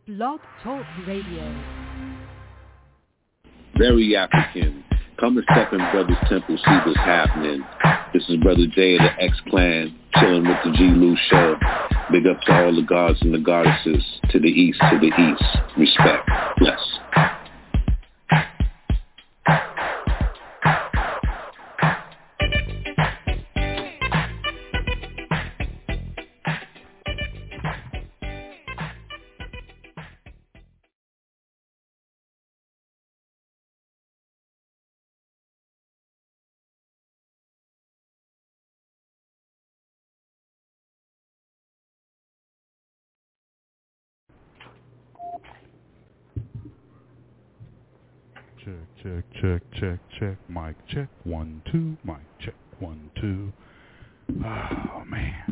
Blog Talk Radio. Very African. Come and step in Brother's Temple, see what's happening. This is Brother Jay of the X-Clan, chilling with the G. Lou Show. Big up to all the gods and the goddesses, to the east, Respect. Bless. Check. Mic check. 1, 2. Mic check. 1, 2. Oh, man.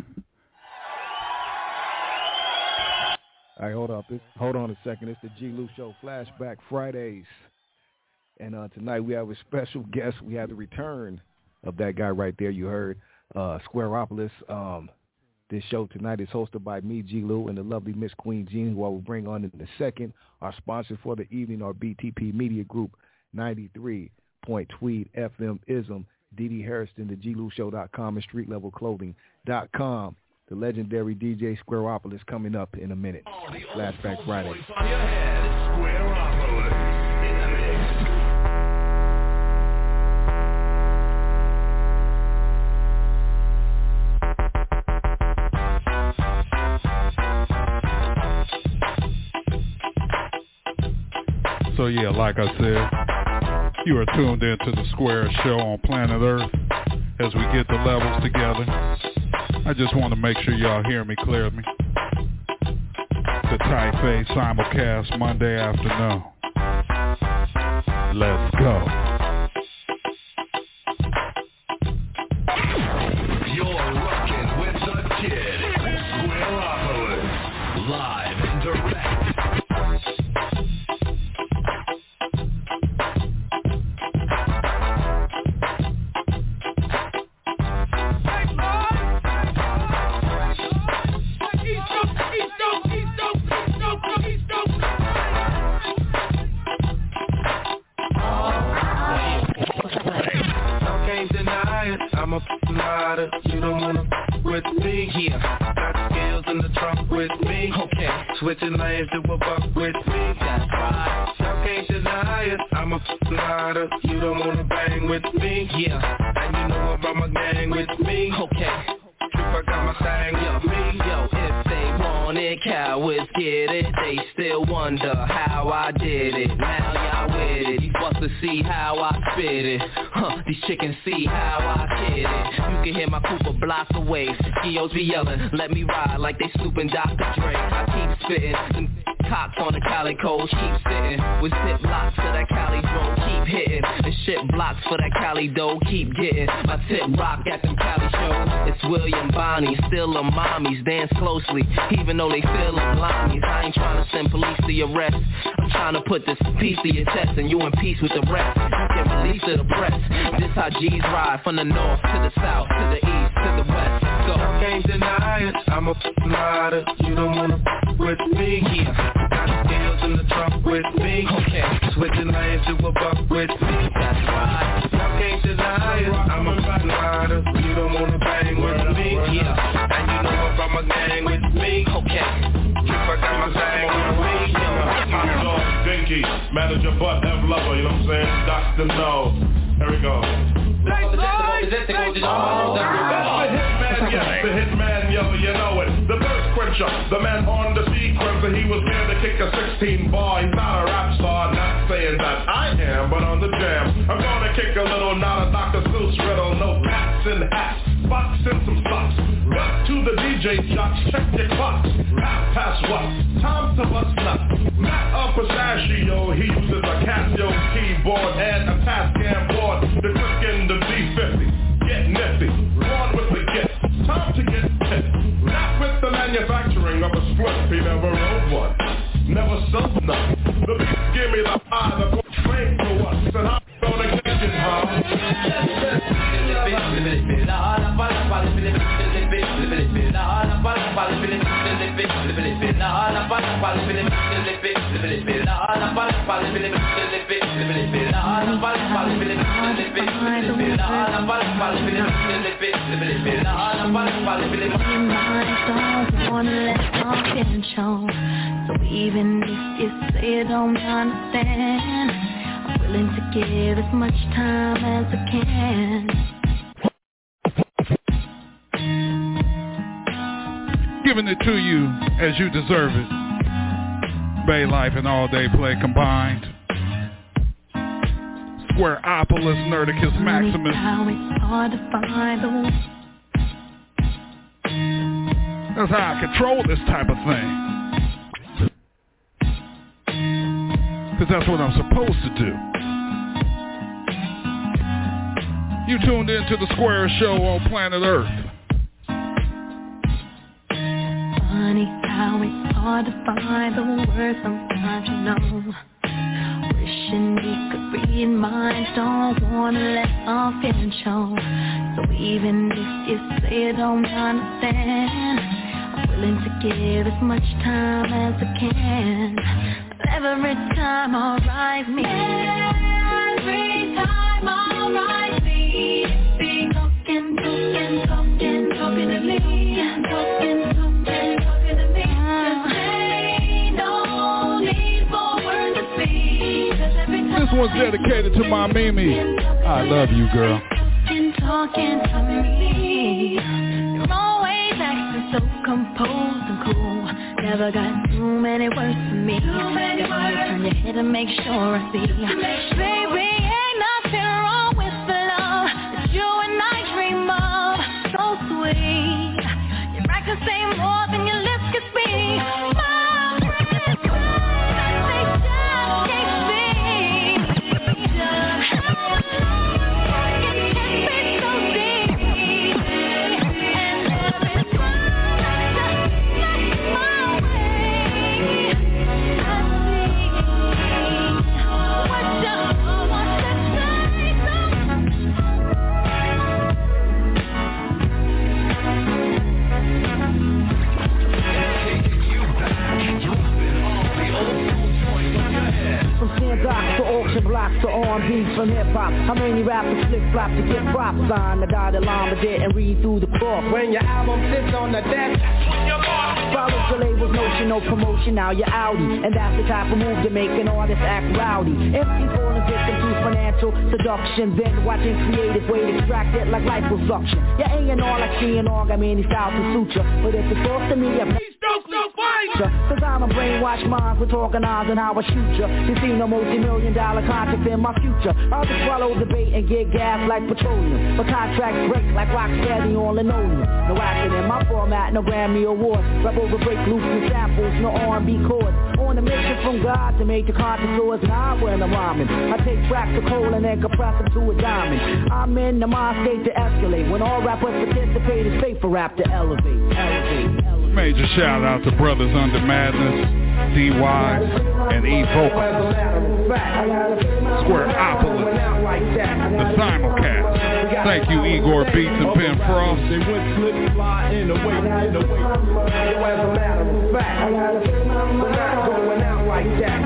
All right, hold on a second. It's the G. Lou Show Flashback Fridays. And tonight we have a special guest. We have the return of that guy right there you heard, Squareopolis. This show tonight is hosted by me, G. Lou, and the lovely Miss Queen Jean, who I will bring on in a second. Our sponsor for the evening, our BTP Media Group, 93. Tweed FM Ism, D.D. Harrison, the GLouShow.com, and StreetLevelClothing.com. The legendary DJ Squareopolis coming up in a minute. Flashback Friday. So yeah, like I said, you are tuned into the Square Show on planet Earth as we get the levels together. I just want to make sure y'all hear me clearly. The Type-A simulcast Monday afternoon. Let's go. You're rocking with the kid, Squareopolis, live and direct. I'm a rider, you don't wanna with me. Yeah, got skills in the trunk with me. Okay, switching lanes to a buck with me. That's right, y'all can't deny it. I'm a rider, you don't wanna bang with me. Yeah, and you know about my gang with me. Okay, I got my thing with me. Yo, if they want it, cowards get it. They still wonder how I did it. Now y'all with it. These busters see how I spit it. These chickens see how I did it. You can hear my Cooper block away. Skios be yelling, let me ride like they snooping Dr. Dre. I keep spitting, them cocks on the calicos keep sitting. With zip locks for that Cali drone, keep hitting. And shit blocks for that Cali dough, keep getting. My tip rock at them Cali shows. It's William Bonnie, still them mommies, dance closely, even though they feel them limeys. I ain't trying to send police to your arrest. I'm trying to put this piece to your test, and you in peace with the rest. You can release to the press. This how G's ride from the north to the south, to the east, to the west. Go. I can't deny it. I'm a rider. You don't wanna with me. Yeah. Got skills in the trunk with me. Okay. Switching lanes to a buck with me. That's right. I can't deny it. I'm a rider. You don't wanna bang with me. Yeah. And you know about my gang with me. Okay. If I got my thing with me. Dinky, manager, butt, have lover, you know what I'm saying? Dr. No. Here we go. That's the hitman, yes, the hitman, yo, you know it. The thirst quencher, the man on the sequencer. He was here to kick a 16 bar. He's not a rap star, not saying that I am, but on the jam. I'm gonna kick a little, not a Dr. Seuss riddle. No hats and hats, spots and some socks. Up to the DJ jocks, check your clocks. Half past what? Time to bust nuts. Matt of Pistachio, he uses a Casio keyboard and a Tascam board. The quick in the D50, get nifty. Born with the gift, time to get pissed. Not with the manufacturing of a split, he never wrote one, never sold none. The beats give me the eye, the flame for us, and I'm gonna get it, huh? So even if you say you don't understand, I'm willing to give as much time as I can. Giving it to you as you deserve it. Bay Life and All Day Play combined. Squareopolis, Nerdicus Maximus. That's how I control this type of thing. Because that's what I'm supposed to do. You tuned in to the Square Show on planet Earth. Funny how it's hard to find the words sometimes, you know. Wishing we could read minds, don't wanna let our feelings show. So even if you say you don't understand, I'm willing to give as much time as I can. Every time I'll rise me. Every time I'll rise me. Be talking to me. Talking to me. This one's dedicated to my Mimi. I love you, girl. Talking to me. You're always acting so composed and cool. Never got too many words for me. Turn your head and make sure I see. Baby, ain't nothing wrong with the love that you and I dream of. So sweet. Your eyes can say more than your lips can speak. To auction blocks to R&B from hip-hop. How many rappers flip-flop to get props? Sign the dotted line but didn't read through the cloth. When your album sits on the desk, follows the label's notion, no promotion, now you're outie. And that's the type of move to make an artist act rowdy. Empty falling victim to financial seduction, then watching creative way to extract it like liposuction. Your A&R like C&R, got many styles to suture. But if it's off to me, I'm cause I'm a brainwashed mind with organizing how I shoot ya. You see no multi-million-dollar contract in my future. I'll just swallow the bait and get gas like petroleum. But contracts break like rock steady on linoleum. No acting in my format, no Grammy Awards. Rap over break loose with samples, no R&B chords. On a mission from God to make the contours. Now when I'm rhyming, I take tracks of coal and then compress them to a diamond. I'm in the mind state to escalate. When all rappers participate, it's safe for rap to elevate. Major shout out to Brothers Under Madness, D-Wise, and E-Vocal. Squareopolis, the simulcast. Thank you, Igor Beats and Ben Frost. They went slip, fly in the way. As a matter of fact, we're not going out like that.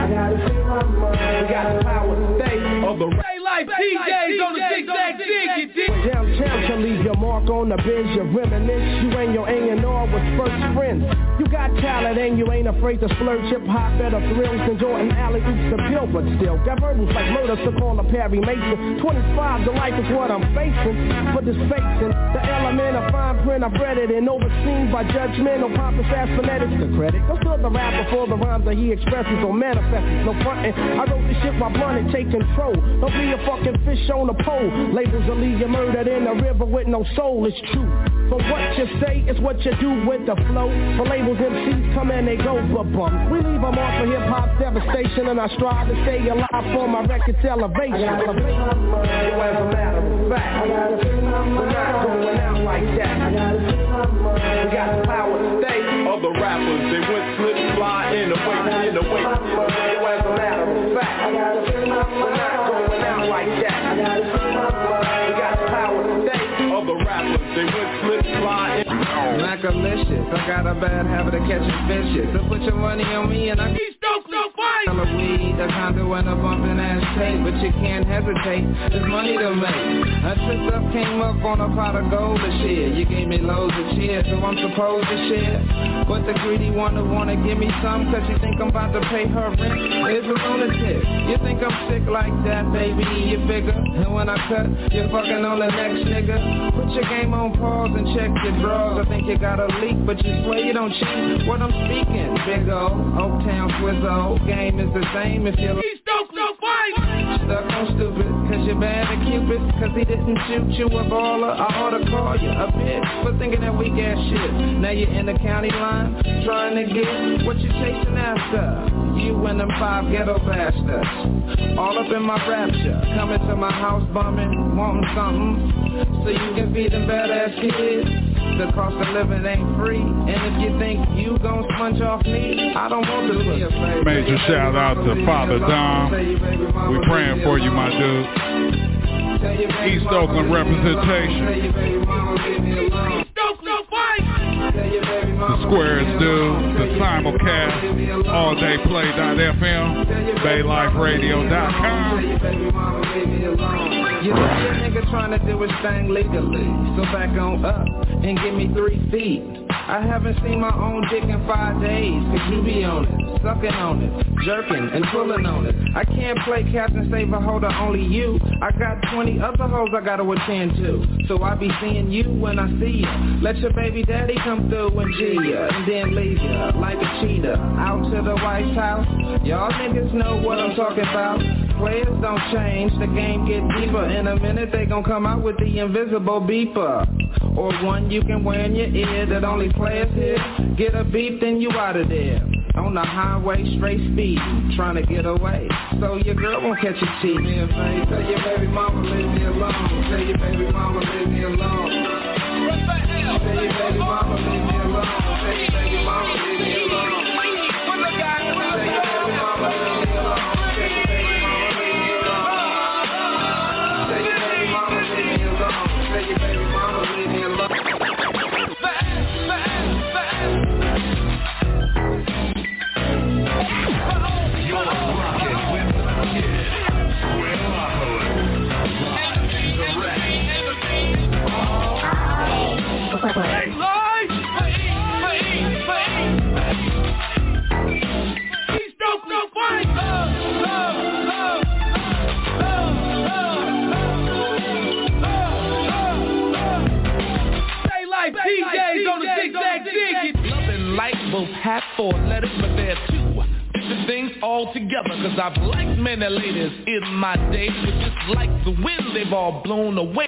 We got the power to stay of the Bay Life DJs on the zigzag dig. Downtown can leave your mark on the biz, you reminisce. You and your A&R was first friends. You got talent and you ain't afraid to splurge. Hip-hop better thrills than Jordan Alley oops the pill, but still got verbals like murder to call a Perry Mason. 25 to life is what I'm facing. For this facing, the element of fine print I've read it and overseen by judgmental pompous ass phonetics. The credit goes to the rapper for the rhymes that he expresses or manifests. No frontin', I wrote this shit while blunt and take control. Don't be a fucking fish on a pole. Labels will leave you murdered in a river with no soul. It's true. But what you say is what you do with the flow. For labels, MCs come and they go, but bum. We leave them off of hip-hop's devastation, and I strive to stay alive for my record's elevation. As a matter of fact, we're not going out like that. We got the power to stay. Other rappers, they went slip, fly in the way. As a matter of fact, we're not going out like that. We got the power to stay. Other rappers, they went slip, fly in. Smackalicious. I got a bad habit of catching fishes. So put your money on me and I keep a weed, a condo and a bumpin' ass tape. But you can't hesitate, there's money to make. A trip up came up on a pot of gold this year. You gave me loads of cheers, so I'm supposed to share. But the greedy wanna give me some, cause you think I'm about to pay her rent. It's a lunatic. You think I'm sick like that, baby, you figure. And when I cut, you're fucking on the next nigga. Put your game on pause and check your drawers. I think you got a leak, but you swear you don't cheat. What I'm speaking, big O, Oaktown Swizzo. Game is the same if you're stuck on stupid, cause you're bad at Cupid. Cause he didn't shoot you a baller, I ought to call you a bitch for thinking that weak ass shit. Now you're in the county line, trying to get what you're chasing after. You and them 5 ghetto bastards, all up in my rapture. Coming to my house bumming, wanting something, so you can feed them badass kids. The cost of living ain't free, and if you think you gon' sponge off me, I don't want to be afraid. Major shout out to Father Dom. We praying for you, my dude. East Oakland representation. The Squares do, the simulcast, alldayplay.fm, bayliferadio.com. You know your nigga trying to do his thing legally, so back on up and give me 3 feet. I haven't seen my own dick in 5 days, cause you be on it, sucking on it, jerking and pulling on it. I can't play Captain Saver holder, only you. I got 20 other hoes I gotta attend to, so I be seeing you when I see you. Let your baby daddy come through and G ya, and then leave ya like a cheetah out to the White House. Y'all niggas know what I'm talking about. Players don't change, the game get deeper. In a minute they gon' come out with the invisible beeper, or one you can wear in your ear that only players hear. Get a beep, then you out of there. On the highway, straight speed, trying to get away, so your girl won't catch you cheating. Tell your baby mama leave me alone. Tell your baby mama leave me alone. Tell your baby mama leave me alone. Tell your baby mama leave me alone. Tell your baby mama leave me alone. Both have 4 letters, but they're 2 different things altogether. Cause I've liked many ladies in my day, but just like the wind, they've all blown away.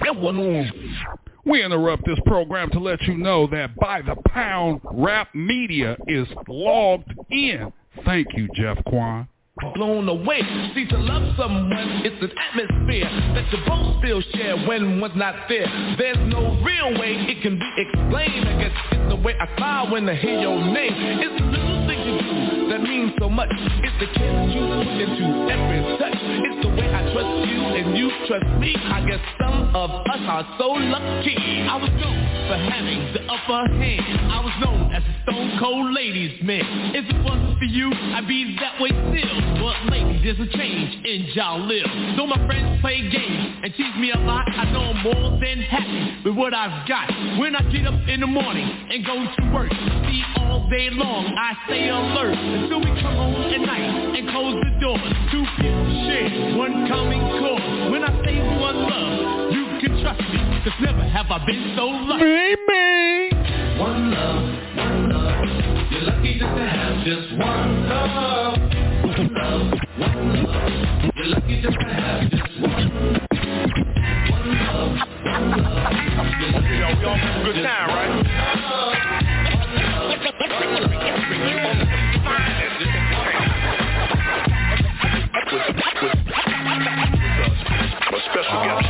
We interrupt this program to let you know that By the Pound Rap Media is logged in. Thank you, Jeff Quan. Blown away. See, to love someone, it's an atmosphere that you both still share when one's not there. There's no real way it can be explained. I guess it's the way I smile when I hear your name. It's the little things you do that means so much. It's the kiss you put into every touch. It's the way I trust you and you trust me. I guess some of us are so lucky. I was known for having the upper hand. I was known as a stone cold ladies man. If it wasn't for you, I'd be that way still. But lately there's a change in y'all live. Though my friends play games and tease me a lot, I know I'm more than happy with what I've got. When I get up in the morning and go to work, see all day long I stay alert until we come home at night and close the door. 2 people share one common cause. When I say one love, you can trust me, cause never have I been so lucky. Me. One love, one love. You're lucky just to have just one love. One love, one love. You're lucky just to have just one. One love, one love. Y'all have a good time, right? A special guest.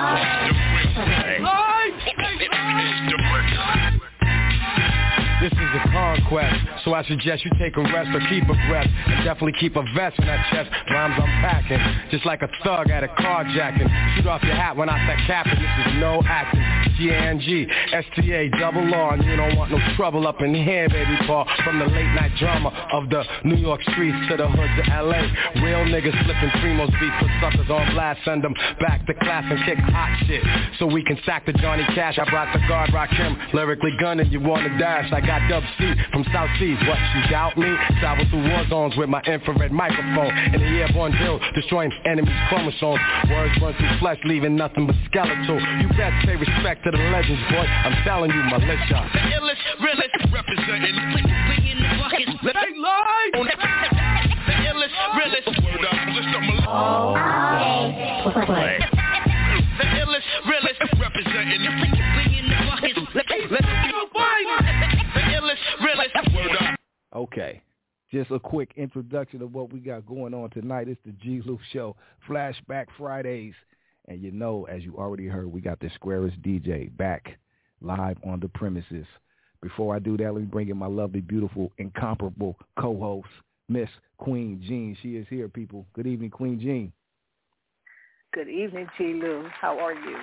This is a conquest, so I suggest you take a rest or keep a breath. And definitely keep a vest on that chest. Rhymes I'm packing, just like a thug at a carjacking. Shoot off your hat when I start capping. This is no acting. G-A-N-G, S-T-A-double-R, and you don't want no trouble up in here, baby, Paul. From the late night drama of the New York streets to the hoods of L.A. Real niggas flipping Primo's beat, put suckers on blast, send them back to class and kick hot shit. So we can stack the Johnny Cash. I brought the guard, rock him, lyrically gunning, you wanna dash. I got Dub C from South Seas, what, you doubt me? Travel through war zones with my infrared microphone. In the airborne drill, destroying enemies' chromosomes. Words run through flesh, leaving nothing but skeletal. You best pay respect to the legends, boy, I'm telling you, militia. The illest, realest, representing we in the bucket. Let me lie. The illest, realest. Word up, list of Play. The illest, realest, representing we in the bucket. Let's go fight. The illest, realest. Word up. Okay. Just a quick introduction of what we got going on tonight. It's the G. Lou Show, Flashback Fridays. And you know, as you already heard, we got the Squarest DJ back live on the premises. Before I do that, let me bring in my lovely, beautiful, incomparable co-host, Miss Queen Jean. She is here, people. Good evening, Queen Jean. Good evening, G. Lou. How are you?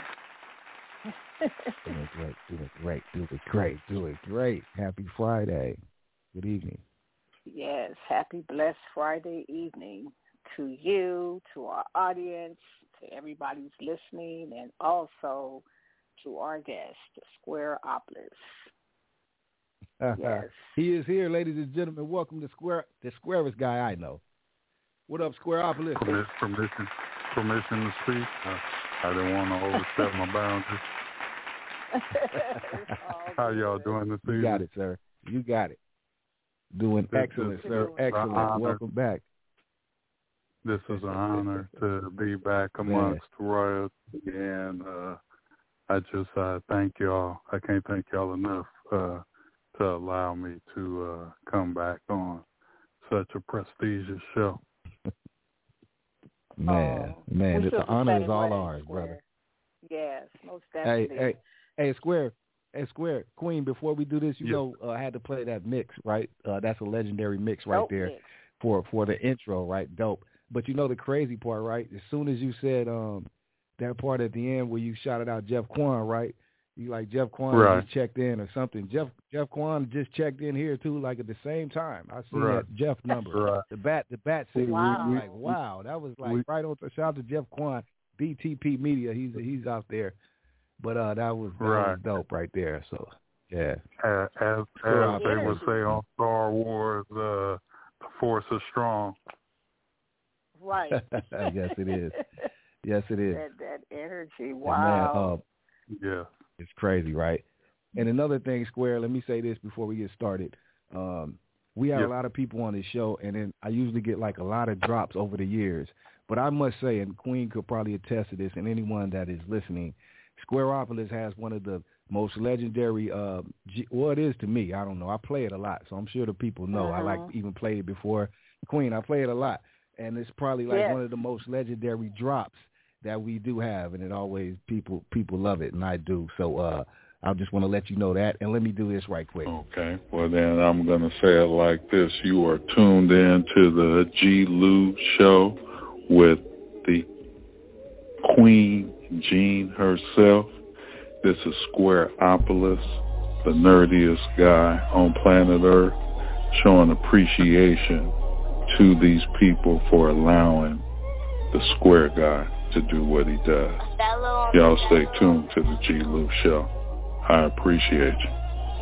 Doing great. Happy Friday. Good evening. Yes, happy blessed Friday evening to you, to our audience, to everybody who's listening, and also to our guest, the Squareopolis. Yes. He is here, ladies and gentlemen. Welcome to the squarest guy I know. What up, Squareopolis? Permission to speak. I didn't want to overstep my boundaries. How y'all doing this evening? You got it, sir. You got it. Doing excellent, sir. Excellent. Welcome back. This is an honor to be back amongst royalty, and I just thank y'all. I can't thank y'all enough to allow me to come back on such a prestigious show. Man, the honor is all ours, brother. Yes, most definitely. Hey, Square, Queen, before we do this, you know, I had to play that mix, right? That's a legendary mix right there mix. for the intro, right? Dope. But you know the crazy part, right? As soon as you said that part at the end where you shouted out Jeff Quan, right? You like Jeff Quan just checked in or something. Jeff Quan just checked in here too, like at the same time. I see that Jeff number. The bat said, wow, that was like right on. Shout out to Jeff Quan, BTP Media. He's out there. But that was dope right there. So yeah. As they would say on Star Wars, the Force is strong. Right. Yes, it is. Yes, it is. That energy. Wow. Yeah. It's crazy, right? And another thing, Square, let me say this before we get started. We have a lot of people on this show, and then I usually get like a lot of drops over the years. But I must say, and Queen could probably attest to this, and anyone that is listening, Squareopolis has one of the most legendary, well, it is to me. I don't know. I play it a lot, so I'm sure the people know. I like even played it before. Queen, I play it a lot. And it's probably like one of the most legendary drops that we do have, and it always people love it, and I do. So I just want to let you know that, and let me do this right quick. Okay. Well, then I'm going to say it like this. You are tuned in to the G. Lou Show with the Queen Jean herself. This is Squareopolis, the nerdiest guy on planet Earth, showing appreciation to these people for allowing the Square guy to do what he does. Y'all stay tuned to the G. Lou Show. I appreciate you.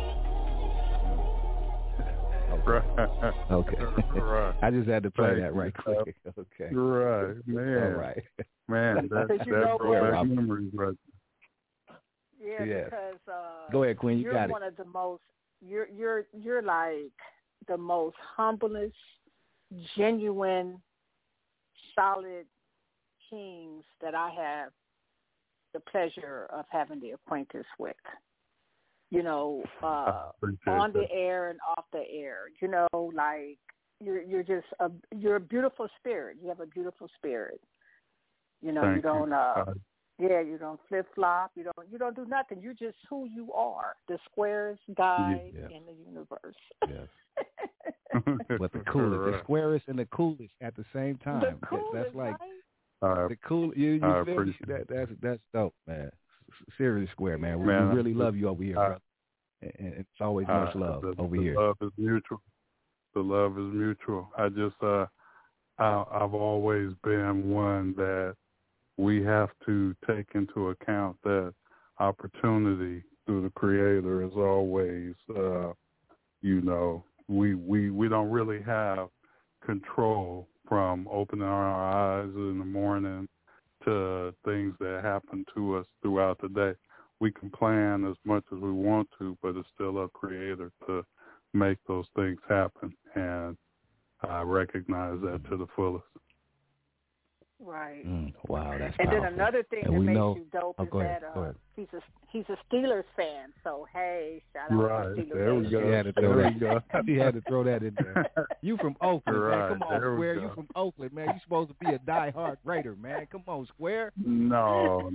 Okay. Right. I just had to play that right quick. Okay. Right, man. All right. Man, that's throwback memories right there. Yeah, because go ahead, Queen. You you're got one it. of the most. You're like the most humblest, genuine, solid kings that I have the pleasure of having the acquaintance with. You know, on the air and off the air. You know, like you're just you're a beautiful spirit. You have a beautiful spirit. You know, you don't you don't flip flop. You don't do nothing. You're just who you are. The squarest guy in the universe. Yes. But the coolest, the squarest and the coolest at the same time. The coolest, that's like right? the cool. You I feel appreciate that's dope, man. Seriously, Square, man. We really love you over here, brother. And it's always much love over here. The love is mutual. The love is mutual. I just, I've always been one that we have to take into account that opportunity through the Creator is always, you know, we don't really have control from opening our eyes in the morning to things that happen to us throughout the day. We can plan as much as we want to, but it's still up Creator to make those things happen, and I recognize that to the fullest. Right. Wow, that's and powerful. then another thing and that makes know, you dope is that he's a Steelers fan. So hey, shout out right. to Steelers. There we go. He had to throw that. He had to throw that in there. You from Oakland, right. man? Come on, Square. You from Oakland, man? You supposed to be a diehard Raider, man? Come on, Square. No.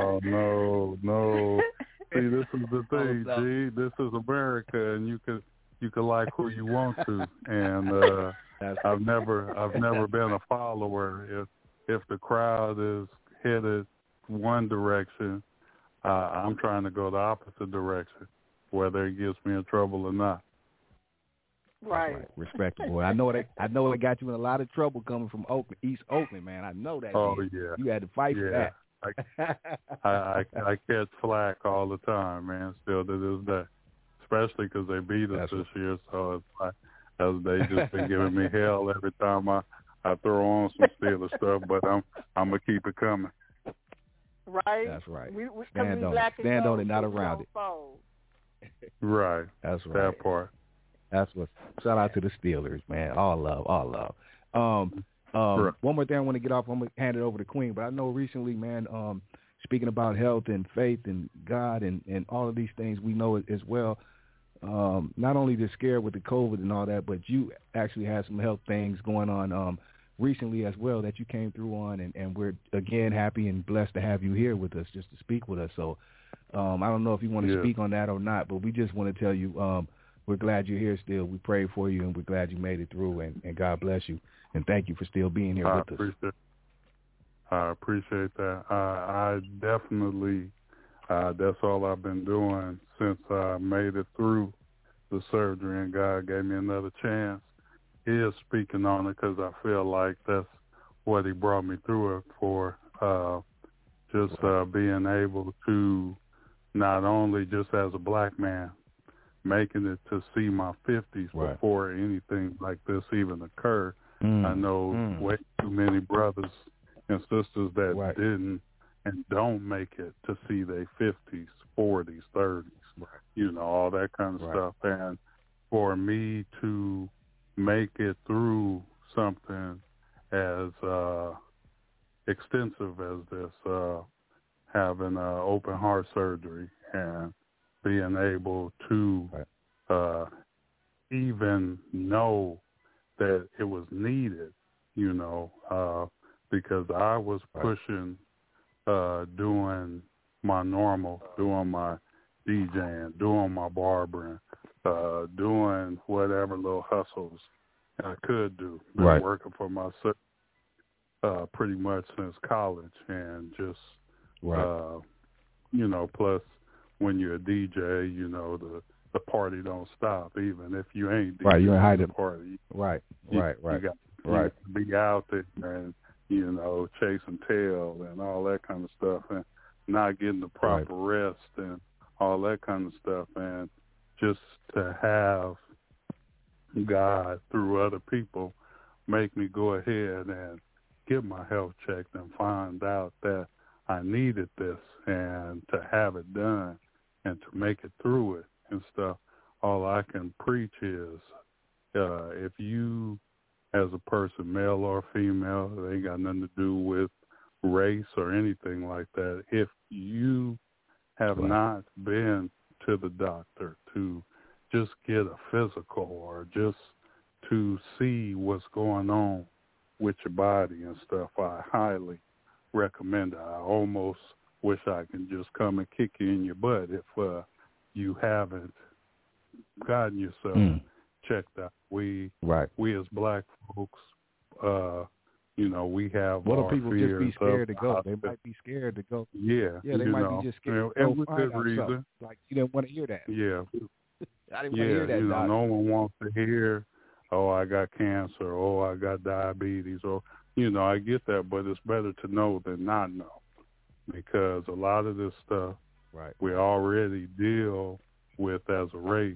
See, this is the thing, G. This is America, and you can like who you want to. And I've never been a follower. If the crowd is headed one direction, I'm trying to go the opposite direction, whether it gets me in trouble or not. Right. Respectable. I know it got you in a lot of trouble coming from Oakland, East Oakland, man. I know that. Oh, man. yeah. You had to fight for that. I catch flack all the time, man, still to this day, especially because they beat us this year. So it's like they just been giving me hell every time I throw on some Steelers stuff, but I'm gonna keep it coming. Right. That's right. We stand on it, not around it. Right. That's right. That part. That's what. Shout out to the Steelers, man. All love. One more thing I want to get off. I'm gonna hand it over to Queen, but I know recently, man. Speaking about health and faith and God and all of these things, we know as well. Not only the scare with the COVID and all that, but you actually had some health things going on recently as well that you came through on, and we're again happy and blessed to have you here with us just to speak with us. So I don't know if you want to speak on that or not, but we just want to tell you we're glad you're here still. We pray for you, and we're glad you made it through, and God bless you. And thank you for still being here with us. I appreciate that. I definitely, that's all I've been doing since I made it through the surgery and God gave me another chance, is speaking on it because I feel like that's what he brought me through it for, being able to not only just as a black man, making it to see my 50s before anything like this even occurred. I know way too many brothers and sisters that didn't and don't make it to see their 50s, 40s, 30s, you know, all that kind of stuff. And for me to make it through something as extensive as this, having open heart surgery and being able to even know that it was needed, you know, because I was pushing, doing my normal, doing my DJing, doing my barbering, doing whatever little hustles I could do. Been working for myself pretty much since college, and just, you know, plus when you're a DJ, you know, the party don't stop, even if you ain't DJing you ain't hiding the party. You got to be out there and, you know, chasing tail and all that kind of stuff, and not getting the proper rest and all that kind of stuff. And just to have God through other people make me go ahead and get my health checked and find out that I needed this, and to have it done and to make it through it and stuff, all I can preach is if you, as a person, male or female, it ain't got nothing to do with race or anything like that. If you have not been to the doctor to just get a physical or just to see what's going on with your body and stuff, I highly recommend it. I almost wish I can just come and kick you in your butt if you haven't gotten yourself checked out. We as black folks, You know, we have What our do people fears just be scared to go? hospital. They might be scared to go. Yeah, they might be just scared to and go with find good out reason. something. Like, you didn't want to hear that. Yeah. I didn't want to hear that, you know, Doc. no one wants to hear, oh, I got cancer, oh, I got diabetes, or, you know, I get that, but it's better to know than not know, because a lot of this stuff we already deal with as a race,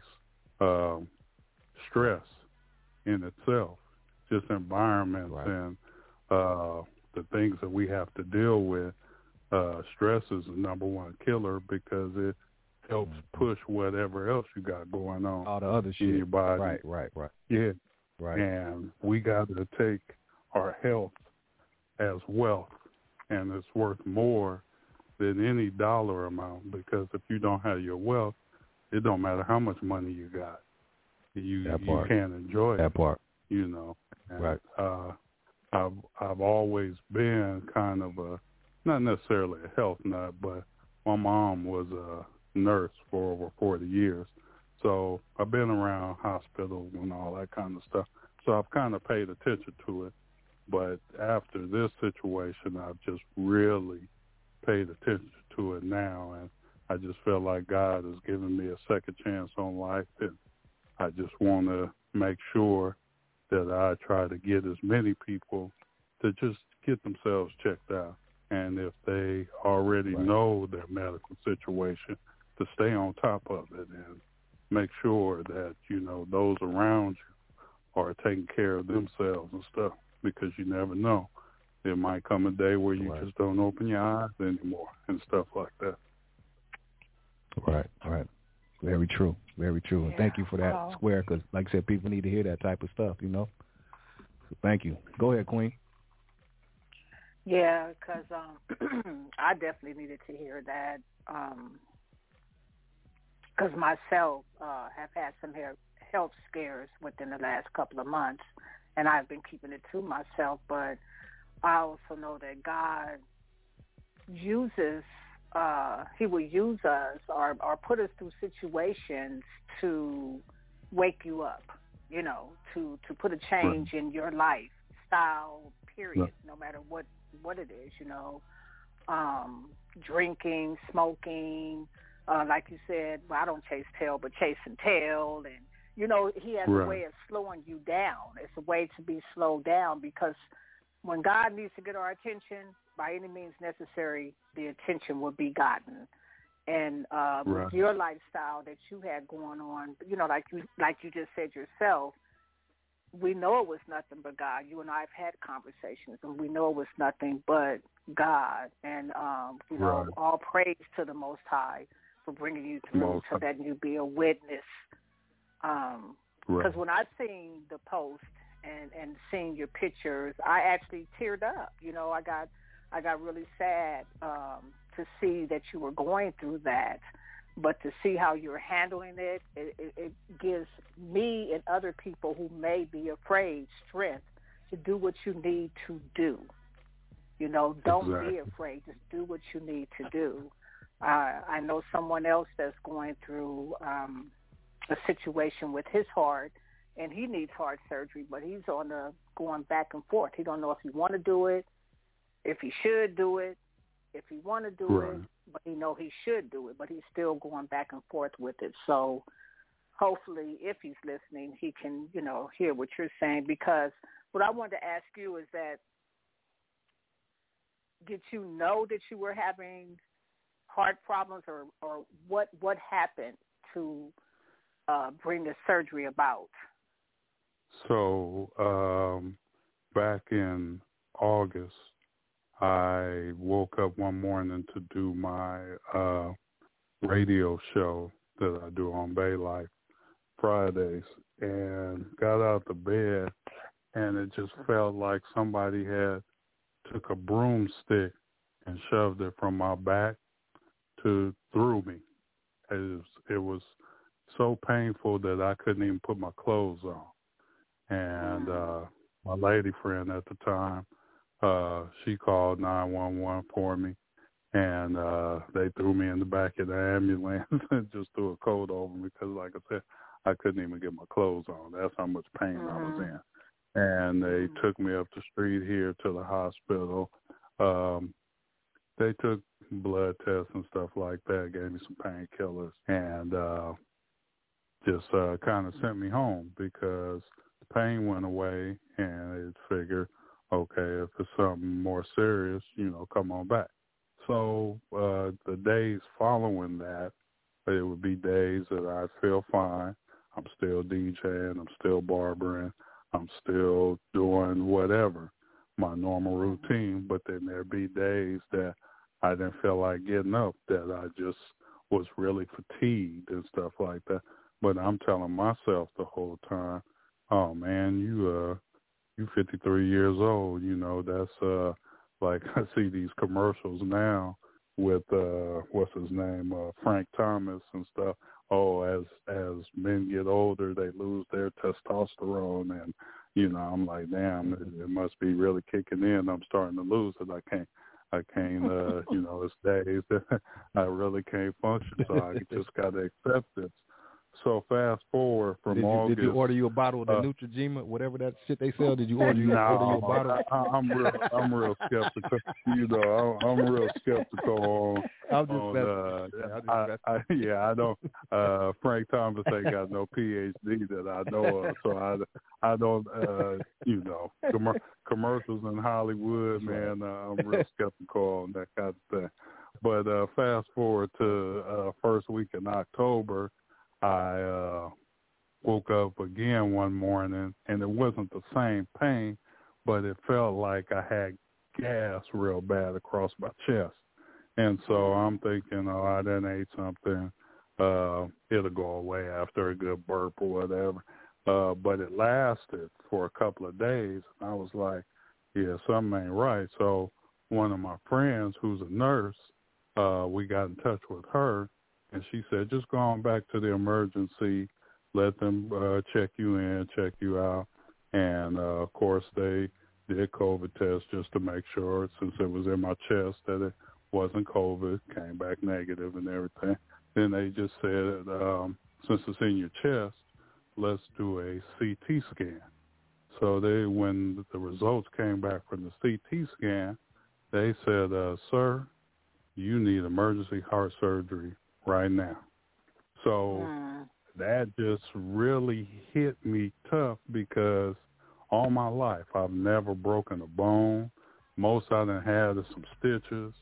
stress in itself, just environments and the things that we have to deal with. Stress is the number one killer because it helps push whatever else you got going on. All the other shit. In your body. Right. Yeah. Right. And we got to take our health as wealth, and it's worth more than any dollar amount, because if you don't have your wealth, it don't matter how much money you got. You can't enjoy that part. You know. And, right. I've always been kind of a, not necessarily a health nut, but my mom was a nurse for over 40 years. So I've been around hospitals and all that kind of stuff. So I've kind of paid attention to it. But after this situation, I've just really paid attention to it now. And I just feel like God has given me a second chance on life. And I just want to make sure that I try to get as many people to just get themselves checked out. And if they already know their medical situation, to stay on top of it and make sure that, you know, those around you are taking care of themselves and stuff, because you never know. There might come a day where you just don't open your eyes anymore and stuff like that. Right. Very true. Yeah. And thank you for that, Square, because, like I said, people need to hear that type of stuff, you know. So thank you. Go ahead, Queen. Yeah, because I definitely needed to hear that, because myself have had some health scares within the last couple of months, and I've been keeping it to myself. But I also know that God uses, he will use us or put us through situations to wake you up, you know, to put a change in your lifestyle, period, no matter what it is, you know. Drinking, smoking, like you said, well, I don't chase tail, but chasing tail. And, you know, he has a way of slowing you down. It's a way to be slowed down, because when God needs to get our attention, by any means necessary, the attention will be gotten. And with your lifestyle that you had going on, you know, like you just said yourself, we know it was nothing but God. You and I have had conversations, and we know it was nothing but God. And, you know, all praise to the Most High for bringing you through so that you be a witness. Because when I seen the post and seeing your pictures, I actually teared up. You know, I got really sad to see that you were going through that. But to see how you're handling it, it gives me and other people who may be afraid strength to do what you need to do. You know, don't be afraid. Just do what you need to do. I know someone else that's going through a situation with his heart, and he needs heart surgery, but he's going back and forth. He don't know if he want to do it, if he should do it, if he want to do it, but he know he should do it, but he's still going back and forth with it. So hopefully, if he's listening, he can, you know, hear what you're saying, because what I wanted to ask you is that, did you know that you were having heart problems, or what happened to bring the surgery about? So back in August, I woke up one morning to do my radio show that I do on Bay Life Fridays, and got out the bed, and it just felt like somebody had took a broomstick and shoved it from my back through me. It was so painful that I couldn't even put my clothes on. And my lady friend at the time, she called 911 for me, and they threw me in the back of the ambulance and just threw a coat over me because, like I said, I couldn't even get my clothes on. That's how much pain I was in. and they took me up the street here to the hospital. They took blood tests and stuff like that, gave me some painkillers, and just kind of sent me home because the pain went away, and it figured, okay, if it's something more serious, come on back. So the days following that, it would be days that I feel fine. I'm still DJing, I'm still barbering, I'm still doing whatever, my normal routine, but then there'd be days that I didn't feel like getting up, that I just was really fatigued and stuff like that. But I'm telling myself the whole time, oh man, you 53 years old, that's like I see these commercials now with what's his name, Frank Thomas and stuff. Oh, as men get older, they lose their testosterone, and I'm like, damn, it must be really kicking in. I'm starting to lose it. I can't. It's days that I really can't function, so I just got to accept it. So fast forward from August. Did you order you a bottle of the Neutrogena, whatever that shit they sell? Did you order you a bottle? I'm real skeptical. I'm real skeptical I don't. Frank Thomas ain't got no PhD that I know of, so I don't. Commercials in Hollywood, man. I'm real skeptical on that kind of thing. But fast forward to first week in October. I woke up again one morning, and it wasn't the same pain, but it felt like I had gas real bad across my chest. And so I'm thinking, I done ate something. It'll go away after a good burp or whatever. But it lasted for a couple of days. And I was like, yeah, something ain't right. So one of my friends who's a nurse, we got in touch with her. And she said, just go on back to the emergency, let them check you in, check you out. And, of course, they did COVID tests just to make sure, since it was in my chest, that it wasn't COVID, came back negative and everything. Then they just said, since it's in your chest, let's do a CT scan. So when the results came back from the CT scan, they said, sir, you need emergency heart surgery right now. So that just really hit me tough because all my life I've never broken a bone. Most I done had is some stitches.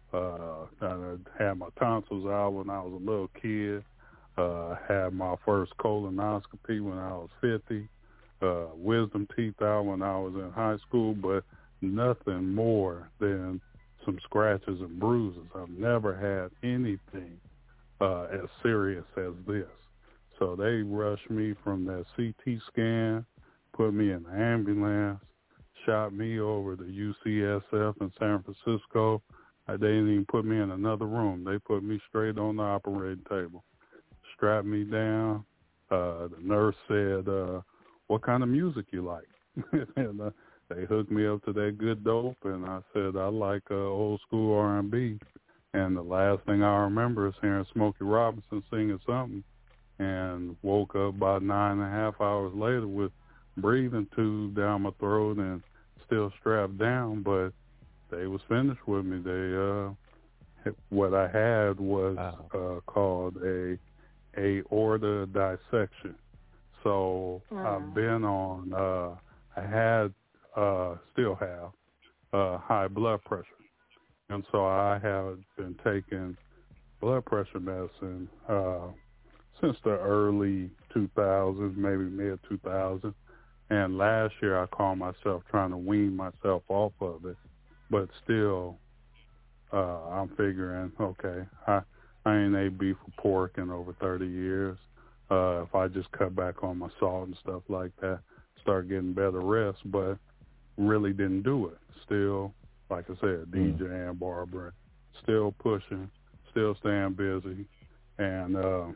I had my tonsils out when I was a little kid. Had my first colonoscopy when I was 50. Wisdom teeth out when I was in high school, but nothing more than some scratches and bruises. I've never had anything as serious as this. So they rushed me from that CT scan, put me in the ambulance, shot me over to UCSF in San Francisco. They didn't even put me in another room. They put me straight on the operating table, strapped me down. The nurse said, what kind of music you like? And they hooked me up to that good dope, and I said, I like old school R&B. And the last thing I remember is hearing Smokey Robinson singing something, and woke up about 9.5 hours later with breathing tube down my throat and still strapped down, but they was finished with me. They what I had was called a aorta dissection. So I've been on, I had, still have high blood pressure. And so I have been taking blood pressure medicine since the early 2000s, maybe mid-2000s. And last year I caught myself trying to wean myself off of it. But still, I'm figuring, okay, I ain't ate beef or pork in over 30 years. If I just cut back on my salt and stuff like that, start getting better rest, but really didn't do it. Still, like I said, DJing, barbering, still pushing, still staying busy. And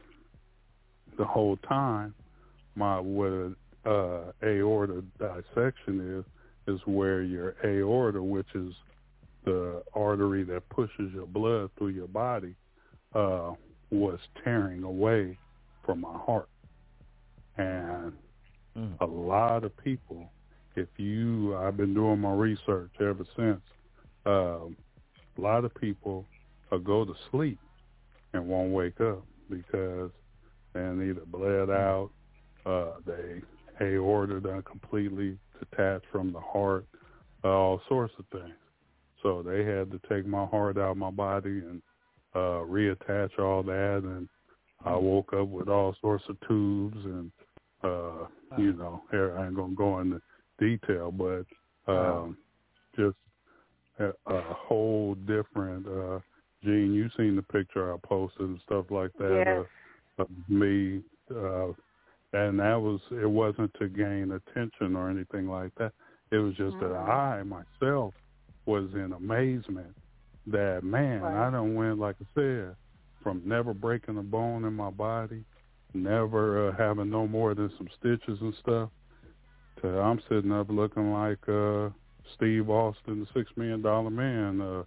the whole time, what aorta dissection is where your aorta, which is the artery that pushes your blood through your body, was tearing away from my heart. And a lot of people I've been doing my research ever since. A lot of people go to sleep and won't wake up because they're either bled out, aorta done completely detached from the heart, all sorts of things. So they had to take my heart out of my body and reattach all that, and I woke up with all sorts of tubes and, I ain't going to go into detail, but just a whole different, Gene, you seen the picture I posted and stuff like that of me, and it wasn't to gain attention or anything like that. It was just that I myself was in amazement that, man, I done went, like I said, from never breaking a bone in my body, never having no more than some stitches and stuff, to I'm sitting up looking like Steve Austin, the $6 Million Man.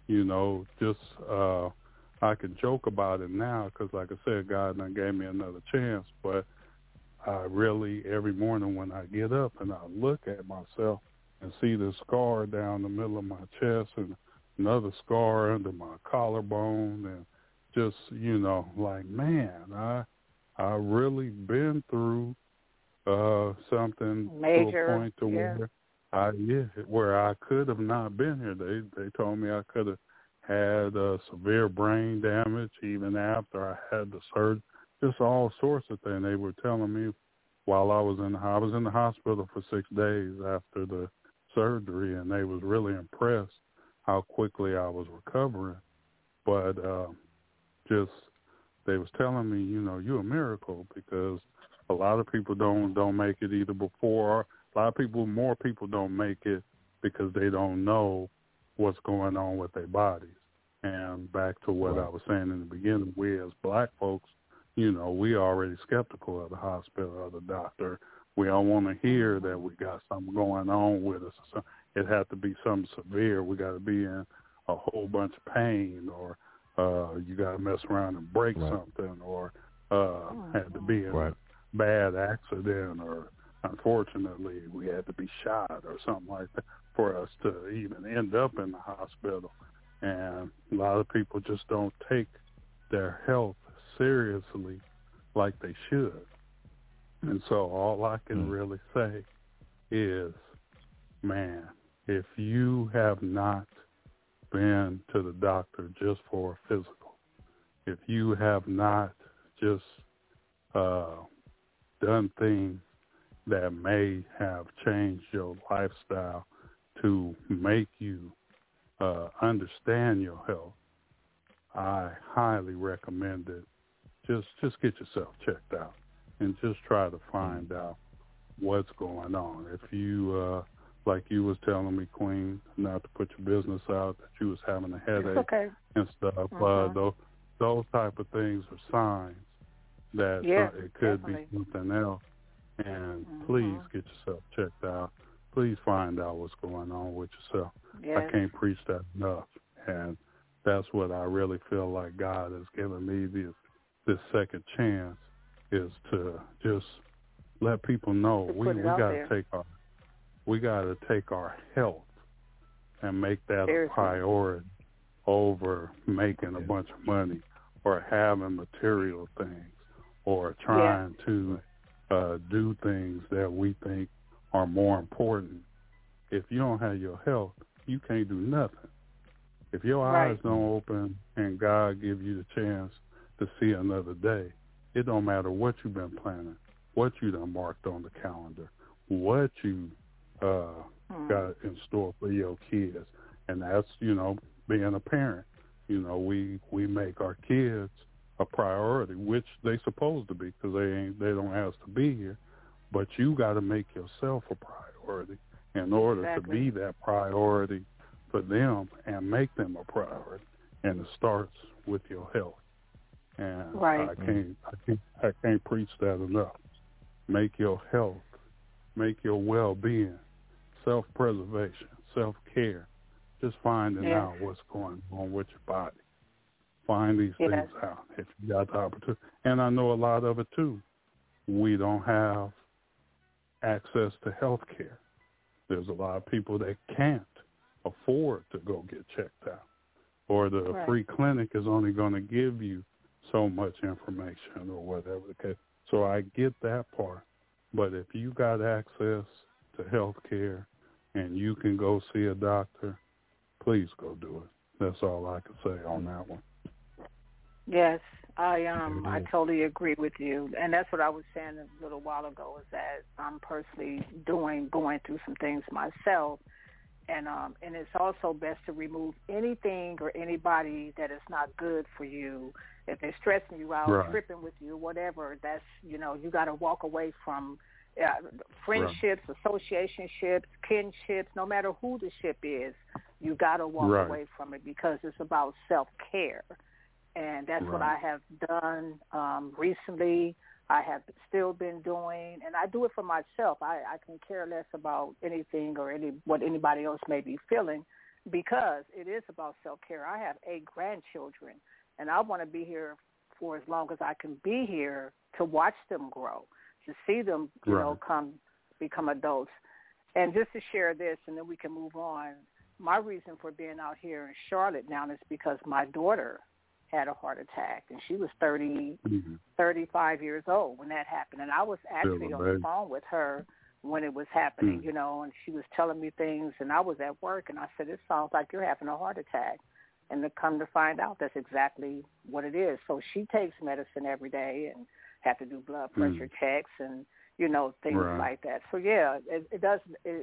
I can joke about it now because, like I said, God done gave me another chance. But I really, every morning when I get up and I look at myself and see the scar down the middle of my chest and another scar under my collarbone, and just, like, man, I really been through something major, to a point to where I could have not been here. They told me I could have had severe brain damage even after I had the surgery. Just all sorts of things they were telling me while I was in the hospital for 6 days after the surgery, and they was really impressed how quickly I was recovering. But they was telling me, you're a miracle, because a lot of people don't make it either before. More people don't make it because they don't know what's going on with their bodies. And back to what I was saying in the beginning, we as black folks, we already skeptical of the hospital or the doctor. We don't want to hear that we got something going on with us. It had to be something severe. We got to be in a whole bunch of pain, or you got to mess around and break something, or had to be in a bad accident, or unfortunately we had to be shot or something like that for us to even end up in the hospital. And a lot of people just don't take their health seriously like they should. And so all I can really say is, man, if you have not been to the doctor just for a physical, if you have not just done things that may have changed your lifestyle to make you understand your health, I highly recommend it. Just get yourself checked out and just try to find out what's going on. If you, like you was telling me, Queen, not to put your business out, that you was having a headache and stuff, those type of things are signs that it could be something else. And please get yourself checked out. Please find out what's going on with yourself. Yes. I can't preach that enough. And that's what I really feel like God has given me this second chance, is to just let people know we gotta take our health and make that a priority over making a bunch of money or having material things or trying to do things that we think are more important. If you don't have your health, you can't do nothing. If your eyes don't open and God give you the chance to see another day, it don't matter what you've been planning, what you done marked on the calendar, what you got in store for your kids. And that's, being a parent. We make our kids a priority, which they supposed to be, because they don't ask to be here. But you got to make yourself a priority in order to be that priority for them and make them a priority. And it starts with your health. And I can't preach that enough. Make your health, make your well-being, self-preservation, self-care, just finding out what's going on with your body. Find these things out if you got the opportunity. And I know a lot of it too. We don't have access to health care. There's a lot of people that can't afford to go get checked out, or the free clinic is only going to give you so much information or whatever the case. So I get that part. But if you got access to health care and you can go see a doctor, please go do it. That's all I can say on that one. Yes, I totally agree with you. And that's what I was saying a little while ago, is that I'm personally going through some things myself. And it's also best to remove anything or anybody that is not good for you. If they're stressing you out, tripping with you, whatever, that's, you got to walk away from friendships, associationships, kinships, no matter who the ship is, you got to walk away from it, because it's about self-care. And that's what I have done recently. I have still been doing, and I do it for myself. I can care less about anything or what anybody else may be feeling, because it is about self-care. I have 8 grandchildren, and I want to be here for as long as I can be here to watch them grow, to see them, become adults. And just to share this, and then we can move on, my reason for being out here in Charlotte now is because my daughter had a heart attack, and she was 35 years old when that happened. And I was actually on the phone with her when it was happening, and she was telling me things, and I was at work, and I said, it sounds like you're having a heart attack. And to come to find out, that's exactly what it is. So she takes medicine every day and have to do blood pressure checks and, things like that. So, it does.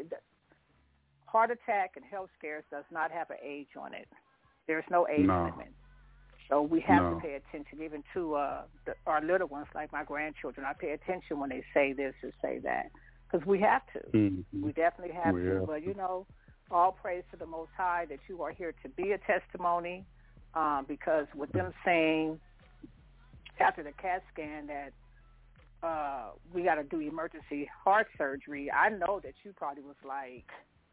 Heart attack and health scares does not have an age on it. There's no age limit. So we have to pay attention, even to our little ones, like my grandchildren. I pay attention when they say this or say that, because we have to. We definitely have to. But, all praise to the Most High that you are here to be a testimony, because with them saying after the CAT scan that we got to do emergency heart surgery, I know that you probably was like,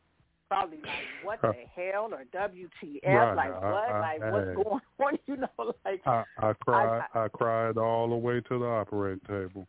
what the hell, or WTF, what's going on, I cried all the way to the operating table.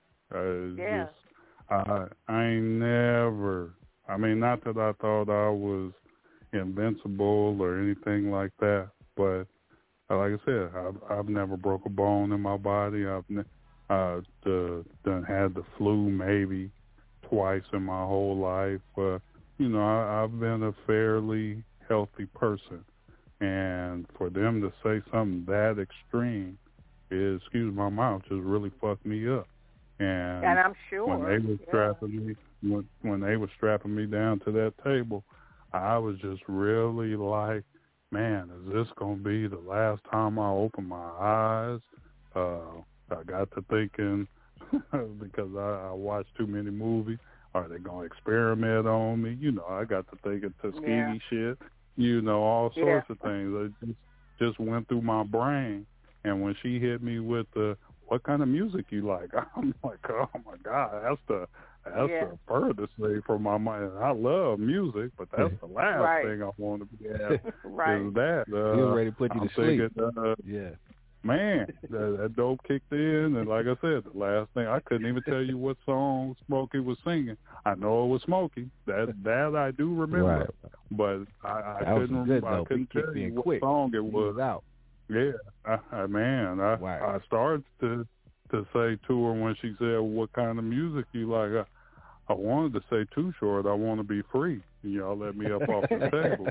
I ain't never, not that I thought I was invincible or anything like that, but like I said, I've never broke a bone in my body. I've done had the flu maybe twice in my whole life, but I've been a fairly healthy person, and for them to say something that extreme is, excuse my mouth, just really fucked me up. And I'm sure when they were strapping me, when they were strapping me down to that table, I was just really like, man, is this gonna be the last time I open my eyes? I got to thinking because I watched too many movies. Are they going to experiment on me? I got to thinking Tuskegee shit, all sorts of things. It just went through my brain. And when she hit me with what kind of music you like, I'm like, oh, my God, that's the furthest thing from my mind. I love music, but that's the last thing I want to be at is that. He was ready to put you to sleep. Man, that dope kicked in, and like I said, the last thing, I couldn't even tell you what song Smokey was singing. I know it was Smokey. That I do remember, but I couldn't tell you what song it was. Out. Yeah, I started to say to her when she said, "What kind of music you like?" I wanted to say Too Short. I want to be free. Y'all let me up off the table,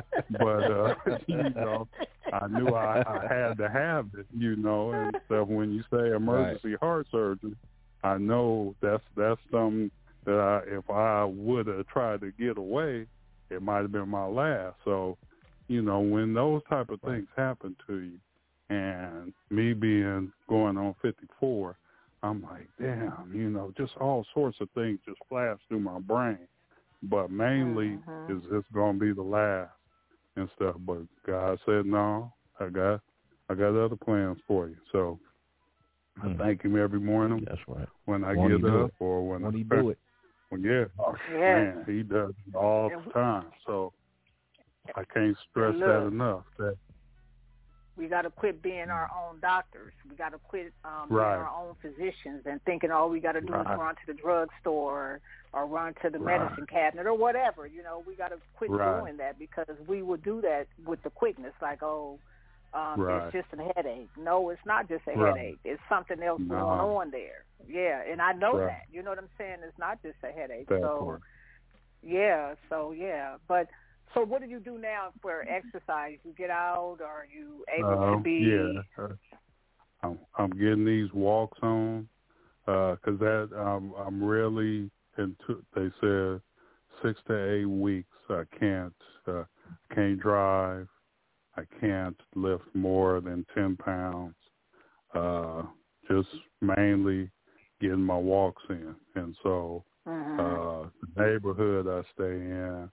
but I knew I had to have it, and so when you say emergency heart surgery, I know that's something that if I would have tried to get away, it might have been my last. So, when those type of things happen to you, and me going on 54, I'm like, damn, just all sorts of things just flash through my brain. But mainly, is it's going to be the last and stuff. But God said, no, I got other plans for you. So I thank Him every morning. That's right. When I get up or when He do it. Man, He does it all the time. So I can't stress that enough. We got to quit being our own doctors. We got to quit being our own physicians and thinking all we got to do is run to the drugstore or run to the medicine cabinet or whatever. You know, we got to quit doing that, because we will do that with the quickness, like, it's just a headache. No, it's not just a headache. It's something else going on there. Yeah, and I know that. You know what I'm saying? It's not just a headache. But so what do you do now for exercise? You get out, or are you able to be? Yeah, I'm getting these walks on, because I'm really into. They said 6 to 8 weeks. I can't drive. I can't lift more than 10 pounds. Just mainly getting my walks in, and so the neighborhood I stay in.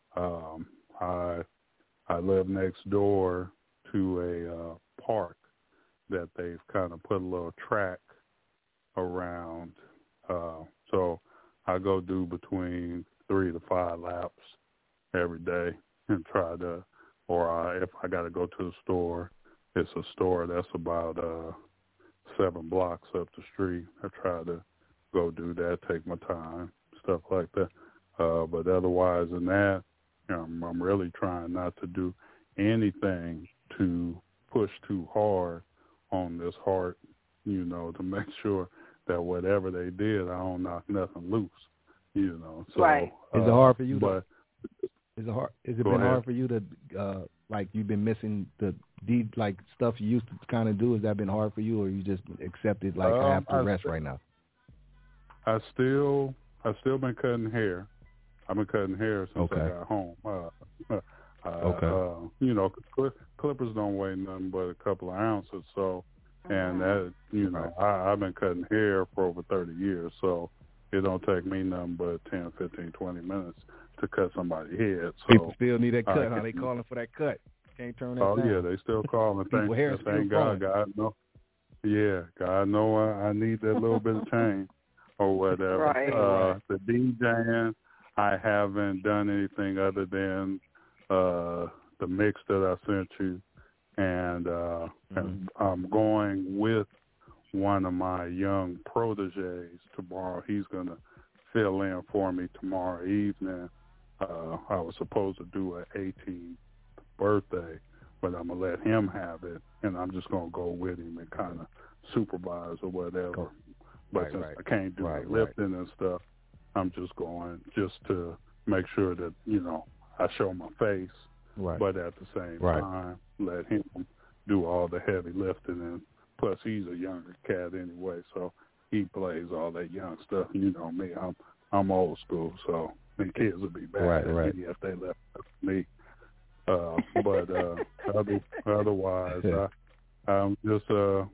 I live next door to a park that they've kind of put a little track around. So I go do between 3 to 5 laps every day and try to, if I got to go to the store, it's a store that's about 7 blocks up the street. I try to go do that, take my time, stuff like that. But otherwise than that, I'm really trying not to do anything to push too hard on this heart, to make sure that whatever they did, I don't knock nothing loose, So, is it hard for you? Is it been ahead. hard for you to, like, you've been missing the stuff you used to kind of do? Has that been hard for you, or you just accepted, like, I have to rest right now? I still been cutting hair. I've been cutting hair since I got home. Clippers don't weigh nothing but a couple of ounces. So, and that, I've been cutting hair for over 30 years. So it don't take me nothing but 10, 15, 20 minutes to cut somebody's head. So people still need that cut, huh? They calling for that cut. Can't turn that down. Oh, yeah, they still calling. Thank God. God know. Yeah, God know I need that little bit of change or whatever. The DJing, I haven't done anything other than the mix that I sent you, and I'm going with one of my young proteges tomorrow. He's going to fill in for me tomorrow evening. I was supposed to do an 18th birthday, but I'm going to let him have it, and I'm just going to go with him and kind of supervise or whatever. But since I can't do the lifting and stuff, I'm just going just to make sure that, I show my face, but at the same time, let him do all the heavy lifting. And plus, he's a younger cat anyway, so he plays all that young stuff. You know me, I'm old school, so the kids would be bad at me if they left me. But otherwise, I'm just,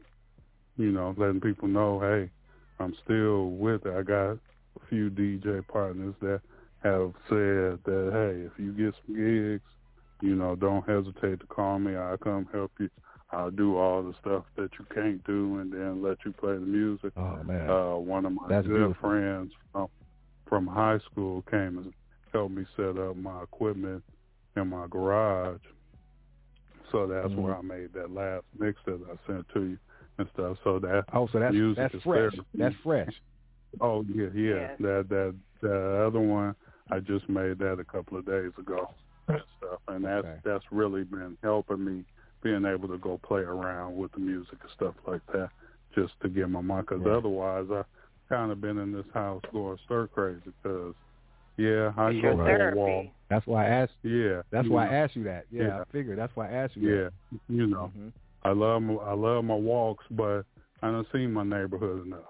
letting people know, hey, I'm still with it. I got a few DJ partners that have said that, hey, if you get some gigs, don't hesitate to call me. I'll come help you. I'll do all the stuff that you can't do and then let you play the music. Oh, man. One of my good friends from high school came and helped me set up my equipment in my garage. So that's where I made that last mix that I sent to you and stuff. So that's music that's fresh. Therapy. That's fresh. Oh yeah. That other one, I just made that a couple of days ago and stuff, and that's really been helping me being able to go play around with the music and stuff like that, just to get my mind. Because otherwise, I kind of been in this house going stir crazy. Because I go for a walk. That's why I asked. Yeah, that's why I asked you that. I figured that's why I asked you. that. I love my walks, but I don't see my neighborhood enough.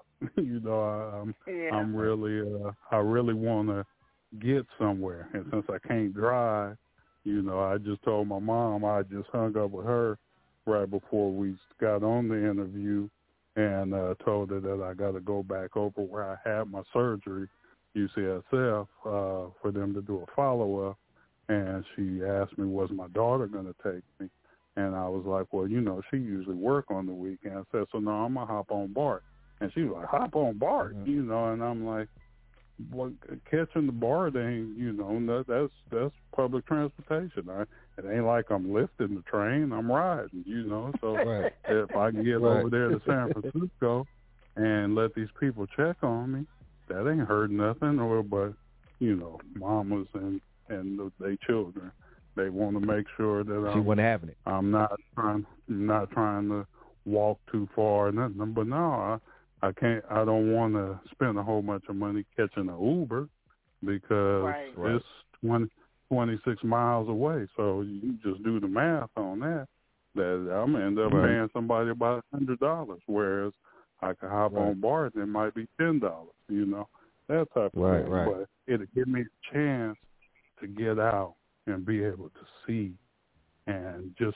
I'm really I really want to get somewhere, and since I can't drive, I just told my mom I just hung up with her right before we got on the interview, and told her that I got to go back over where I had my surgery, UCSF, for them to do a follow up, and she asked me, was my daughter going to take me? And I was like, well, she usually work on the weekend. I said, so no, I'm going to hop on BART. And she was like, hop on BART, and I'm like, catching the BART ain't, that's public transportation. It ain't like I'm lifting the train, I'm riding, So right. if I can get over there to San Francisco and let these people check on me, that ain't hurt nothing. But mamas and they children, they want to make sure that she wasn't having it. I'm not trying to walk too far or nothing. But no, I can't. I don't want to spend a whole bunch of money catching an Uber because it's 26 miles away. So you just do the math on that. That I'm gonna end up paying somebody about $100, whereas I could hop on BART and it might be $10. That type of thing. Right. But it'll give me a chance to get out and be able to see and just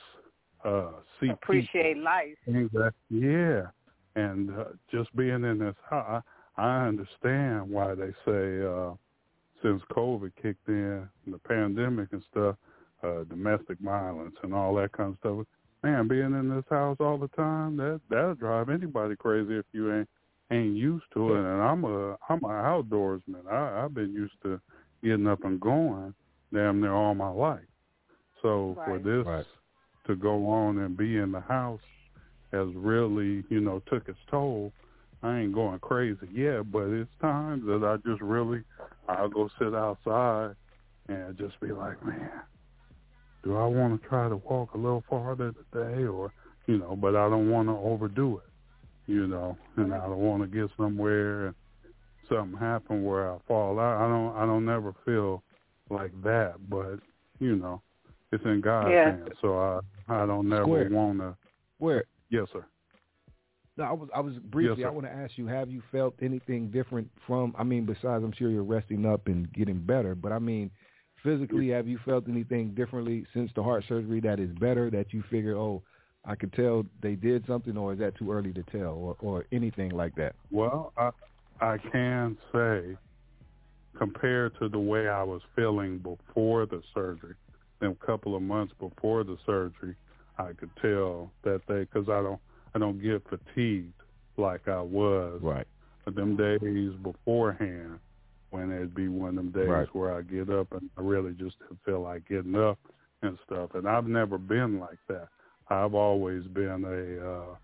see appreciate people. Life. Exactly. Yeah. And just being in this house, I understand why they say since COVID kicked in, the pandemic and stuff, domestic violence and all that kind of stuff. Man, being in this house all the time, that'll drive anybody crazy if you ain't used to it. And I'm an outdoorsman. I've been used to getting up and going damn near all my life. So for this to go on and be in the house has really, took its toll. I ain't going crazy yet, but it's times that I'll go sit outside and just be like, man, do I want to try to walk a little farther today or, but I don't want to overdo it, and I don't want to get somewhere and something happen where I fall out. I don't never feel like that, but, it's in God's hands, so I don't never want to. Where? Yes, sir. No, I was briefly. Yes, I want to ask you: have you felt anything different from? Besides, I'm sure you're resting up and getting better. But physically, have you felt anything differently since the heart surgery that is better? That you figure, I could tell they did something, or is that too early to tell, or anything like that? Well, I can say, compared to the way I was feeling before the surgery, a couple of months before the surgery, I could tell that because I don't get fatigued like I was. Right. But them days beforehand, when it'd be one of them days where I get up and I really just didn't feel like getting up and stuff. And I've never been like that. I've always been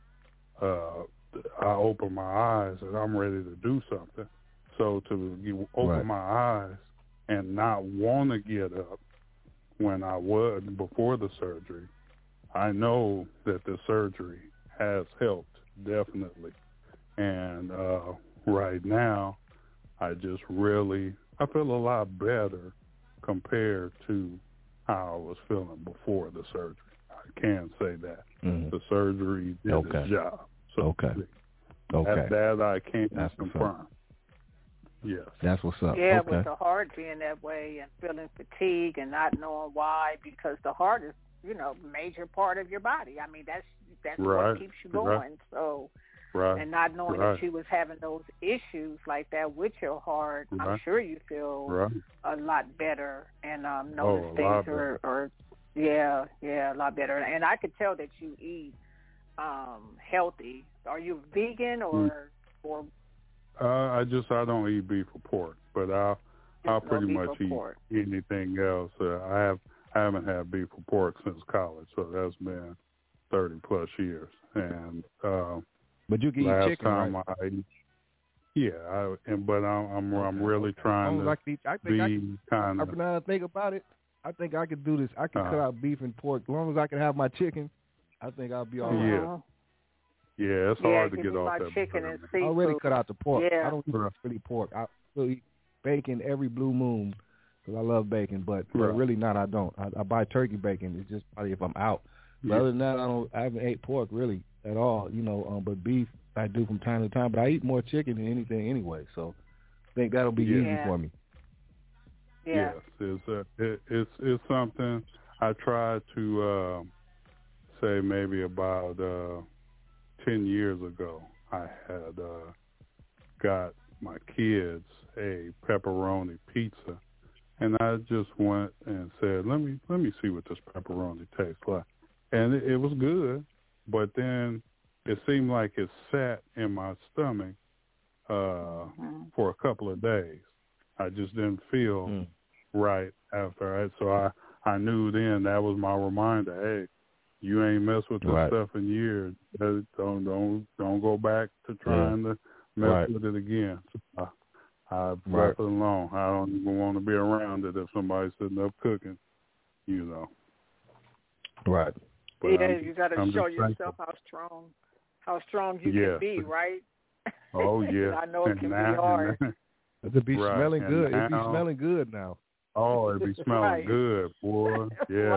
I open my eyes and I'm ready to do something. So to open my eyes and not want to get up when I was before the surgery, I know that the surgery has helped, definitely. And right now, I feel a lot better compared to how I was feeling before the surgery. I can say that. Mm-hmm. The surgery did its job. So that I can't confirm. Yes. That's what's up. Yeah, with the heart being that way and feeling fatigue and not knowing why, because the heart is, major part of your body. That's what keeps you going. So, and not knowing that you was having those issues like that with your heart, I'm sure you feel a lot better and notice things are a lot better. And I could tell that you eat healthy. Are you vegan or? I don't eat beef or pork, but I'll pretty much eat anything else. I haven't had beef or pork since college, so that's been 30 plus years. And but you can eat chicken, right? But I'm really trying to be kind of. Now I think about it, I think I could do this. I can cut out beef and pork as long as I can have my chicken. I think I'll be all right. Yeah, it's hard to get off that chicken and seafood. I already cut out the pork. Yeah. I don't eat really pork. I still eat bacon every blue moon because I love bacon, but really not. I don't. I buy turkey bacon. It's just probably if I'm out. But other than that, I haven't ate pork really at all. But beef I do from time to time. But I eat more chicken than anything anyway, so I think that'll be easy for me. Yeah. Yes, it's something I tried to say maybe about 10 years ago. I had got my kids a pepperoni pizza, and I just went and said, let me see what this pepperoni tastes like. And it was good, but then it seemed like it sat in my stomach for a couple of days. I just didn't feel right after. So I knew then that was my reminder. Hey, you ain't messed with this stuff in years. Don't go back to trying to mess with it again. So I left it alone. I don't even want to be around it if somebody's sitting up cooking, you know. Right. But you got to show yourself how strong you can be, right? Oh yeah. I know it can be hard. It'll be smelling good. It'll be smelling good now. Oh, it'd be smelling good, boy. Yeah,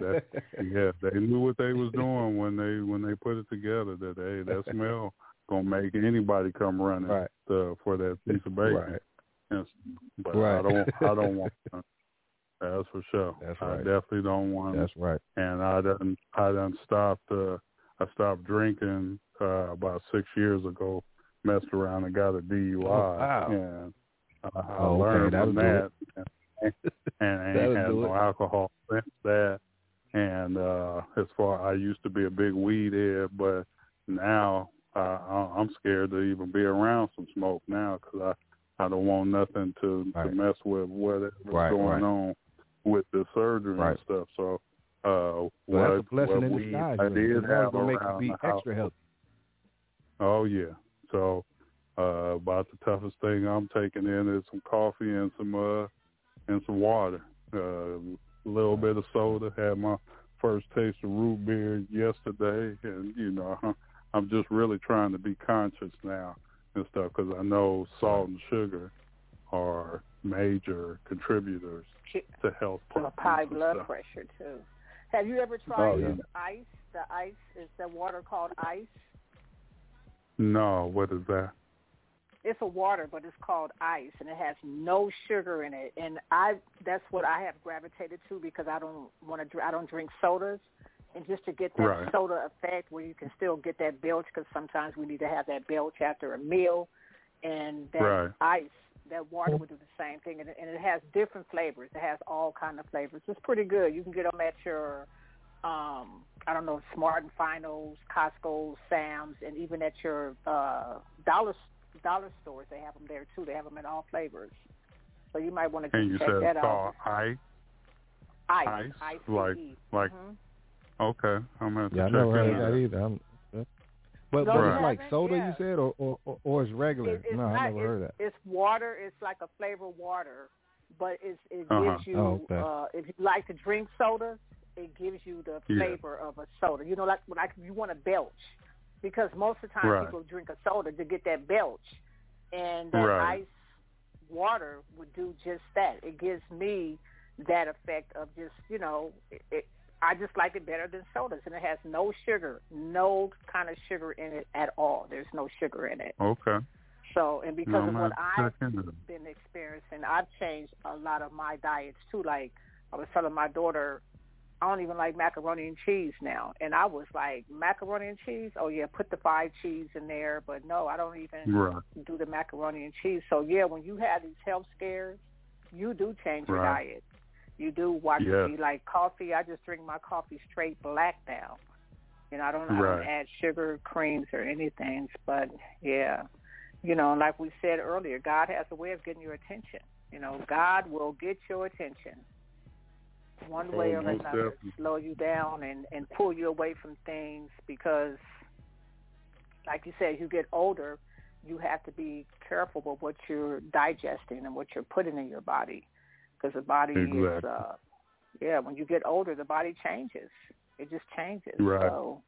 they knew what they was doing when they put it together. That smell gonna make anybody come running for that piece of bacon. Right. Yes. But I don't want that. That's for sure. That's right. I definitely don't want. That's right. And I done stopped. I stopped drinking about 6 years ago. Messed around and got a DUI. Oh, wow. And I learned from that. And I ain't had no alcohol since that. And as far, I used to be a big weed head, but now I'm scared to even be around some smoke now because I don't want nothing to mess with whatever's going on with the surgery and stuff. So that's a blessing in disguise. I did have gonna make around you be extra healthy. Oh yeah. So about the toughest thing I'm taking in is some coffee and some water. A little bit of soda. Had my first taste of root beer yesterday, and you know I'm just really trying to be conscious now and stuff because I know salt and sugar are major contributors to health problems. High blood pressure too. Have you ever tried ice? The ice is the water called ice. No, what is that? It's a water, but it's called ice, and it has no sugar in it. And that's what I have gravitated to because I don't drink sodas, and just to get that soda effect where you can still get that belch because sometimes we need to have that belch after a meal, and that ice, that water would do the same thing, and it has different flavors. It has all kind of flavors. It's pretty good. You can get them at your Smart and Finals, Costco, Sam's, and even at your dollar stores. They have them there too. They have them in all flavors. So you might want to check that out. And you said it's called ice? Ice. Like. Okay, I'm gonna have to check I never heard of that either. But it's like soda, you said, or it's regular? No, I never heard that. It's water. It's like a flavored water, but it gives you. If you like to drink soda, it gives you the flavor of a soda. You know, like when you want to belch, because most of the time people drink a soda to get that belch, and that ice water would do just that. It gives me that effect of just, I just like it better than sodas, and it has no sugar, no kind of sugar in it at all. There's no sugar in it. Okay. So, and because of what I've been experiencing, I've changed a lot of my diets too. Like I was telling my daughter, I don't even like macaroni and cheese now. And I was like, macaroni and cheese? Oh, yeah, put the 5 cheese in there. But no, I don't even do the macaroni and cheese. So, yeah, when you have these health scares, you do change your diet. You do watch me like coffee. I just drink my coffee straight black now. I don't add sugar, creams, or anything. But, yeah, like we said earlier, God has a way of getting your attention. God will get your attention. One way or another, slow you down and pull you away from things because, like you said, you get older, you have to be careful with what you're digesting and what you're putting in your body because the body is, when you get older, the body changes. It just changes. So,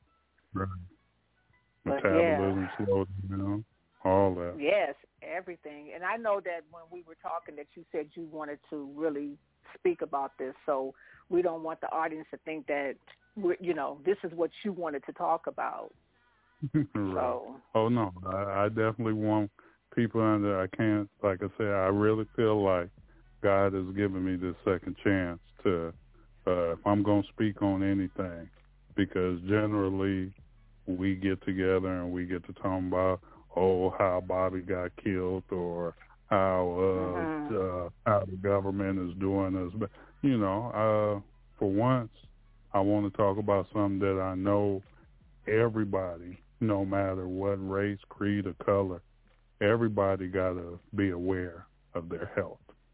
metabolism slows down, all that. Yes, everything. And I know that when we were talking that you said you wanted to really speak about this, so we don't want the audience to think that this is what you wanted to talk about. So, oh no, I definitely want people under. I can't, like I said, I really feel like God has given me this second chance to, if I'm going to speak on anything, because generally we get together and we get to talk about how Bobby got killed or how the government is doing this. But, for once, I want to talk about something that I know everybody, no matter what race, creed, or color, everybody got to be aware of their health.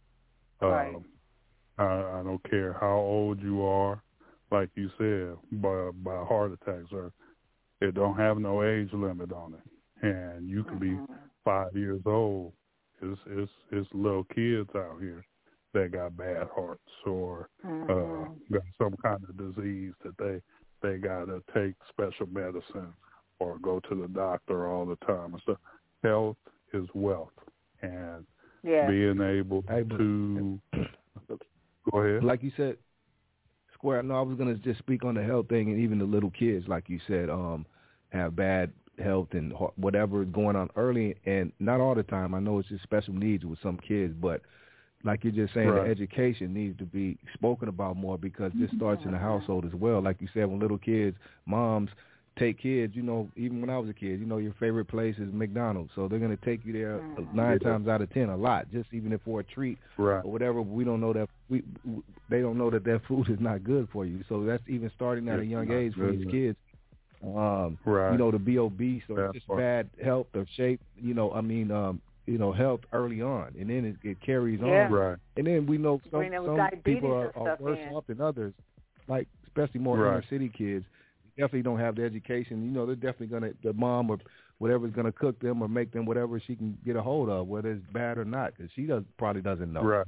Right. I don't care how old you are, like you said, by heart attacks, or it don't have no age limit on it, and you can be 5 years old. It's little kids out here that got bad hearts or got some kind of disease that they gotta take special medicine or go to the doctor all the time and stuff. Health is wealth, and being able to go ahead. Like you said, Square. No, I was gonna just speak on the health thing, and even the little kids, like you said, have bad health and whatever is going on early, and not all the time. I know it's just special needs with some kids, but like you're just saying, the education needs to be spoken about more, because this starts in the household as well. Like you said, when little kids, moms take kids, even when I was a kid, your favorite place is McDonald's. So they're going to take you there 9 times out of 10, a lot, just even if for a treat or whatever. We don't know that they don't know that food is not good for you. So that's even starting at a young age for these kids. To be obese or just bad health or shape, health early on, and then it carries on. And then we know some people are worse off than others, like especially more inner city kids. Definitely don't have the education. They're definitely the mom or whatever is gonna cook them or make them whatever she can get a hold of, whether it's bad or not, because she probably doesn't know.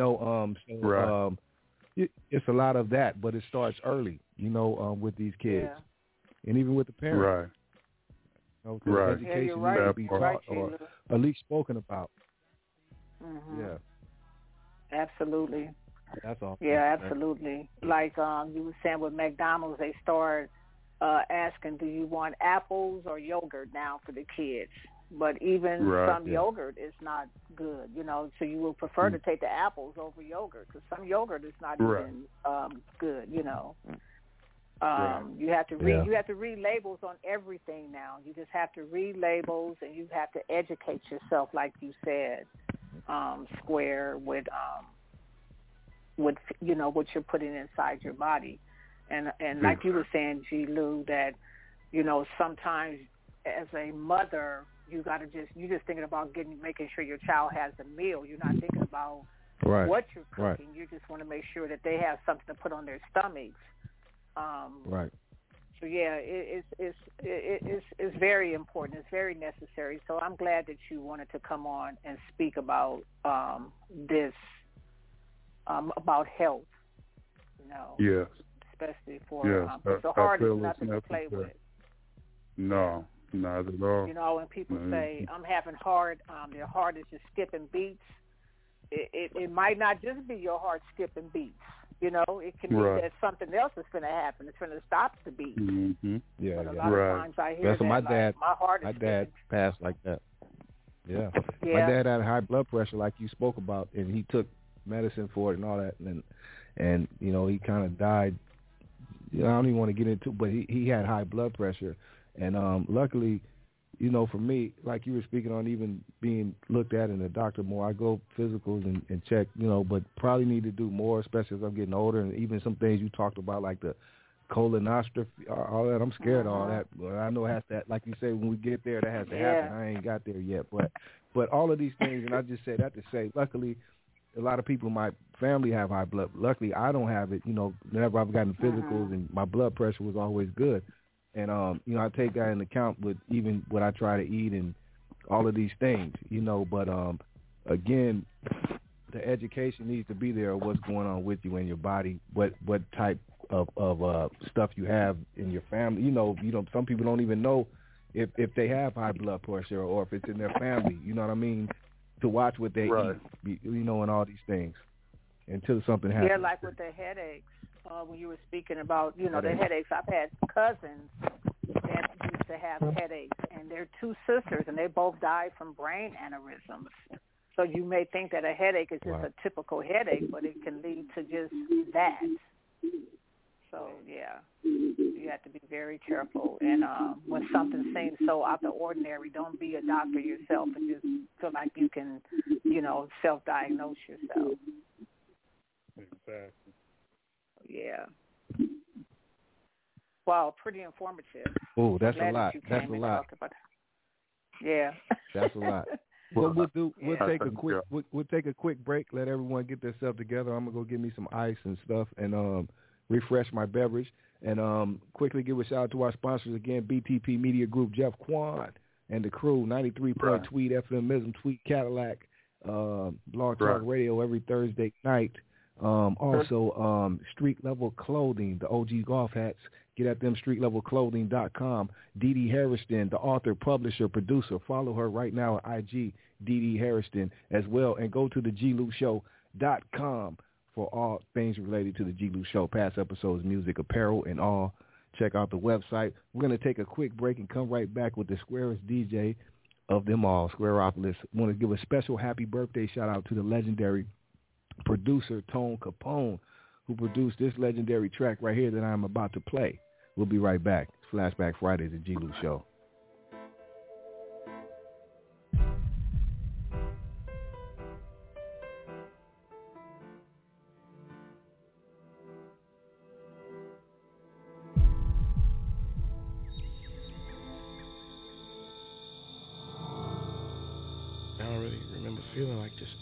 It's a lot of that, but it starts early. With these kids, and even with the parents. Education needs to be taught or at least spoken about. Absolutely. That's all. Yeah, absolutely. Like you were saying with McDonald's, they start asking, do you want apples or yogurt now for the kids? But even some yogurt is not good, so you will prefer to take the apples over yogurt, because some yogurt is not even good, You have to read. You have to read labels on everything now. You just have to read labels, and you have to educate yourself, like you said, Square, with what you're putting inside your body, and like you were saying, G. Lou, that sometimes as a mother, you're just thinking about making sure your child has a meal. You're not thinking about what you're cooking. You just want to make sure that they have something to put on their stomachs. So it's very important. It's very necessary. So I'm glad that you wanted to come on and speak about this, about health. Especially for the heart is nothing to play with. No, not at all. When people say I'm having heart, their heart is just skipping beats. It might not just be your heart skipping beats. It can be that something else is going to happen. It's going to stop the beat. But a lot of times I hear that my dad passed like that. My dad had high blood pressure, like you spoke about, and he took medicine for it and all that, and he kind of died. I don't even want to get into it, but he had high blood pressure, and luckily, for me, like you were speaking on, even being looked at in the doctor more, I go physicals and check, but probably need to do more, especially as I'm getting older, and even some things you talked about, like the colonoscopy, all that. I'm scared of all that. But I know it has to, like you say, when we get there, that has to happen. I ain't got there yet, but all of these things, and I just say that to say, luckily, a lot of people in my family have high blood. Luckily, I don't have it. Whenever I've gotten physicals, and my blood pressure was always good. And, I take that into account with even what I try to eat and all of these things, but, again, the education needs to be there of what's going on with you and your body, what type of stuff you have in your family. Some people don't even know if they have high blood pressure or if it's in their family, you know what I mean, to watch what they eat, and all these things until something happens. Yeah, like with the headaches. When you were speaking about, the headaches, I've had cousins that used to have headaches, and they're two sisters, and they both died from brain aneurysms. So you may think that a headache is just a typical headache, but it can lead to just that. So, you have to be very careful. And when something seems so out of the ordinary, don't be a doctor yourself and just feel like you can, self-diagnose yourself. Exactly. Yeah. Wow, pretty informative. Oh, that's a lot. That's a lot. Yeah. That's a lot. What we'll take a quick break. Let everyone get themselves together. I'm gonna go get me some ice and stuff and refresh my beverage. And quickly give a shout out to our sponsors again: BTP Media Group, Jeff Quan and the crew, 93 Point Tweet, FMism, Tweet Cadillac, Blog Talk Radio every Thursday night. Also, Street Level Clothing, the OG golf hats. Get at them, streetlevelclothing.com. Dee Dee Harrison, the author, publisher, producer. Follow her right now on IG, Dee Dee Harrison as well. And go to theglooshow.com for all things related to the G. Lou Show, past episodes, music, apparel, and all. Check out the website. We're going to take a quick break and come right back with the squarest DJ of them all, Squareopolis. I want to give a special happy birthday shout out to the legendary producer, Tone Capone, who produced this legendary track right here that I'm about to play. We'll be right back. It's Flashback Fridays, the G. Lou Show. I don't really remember feeling like this.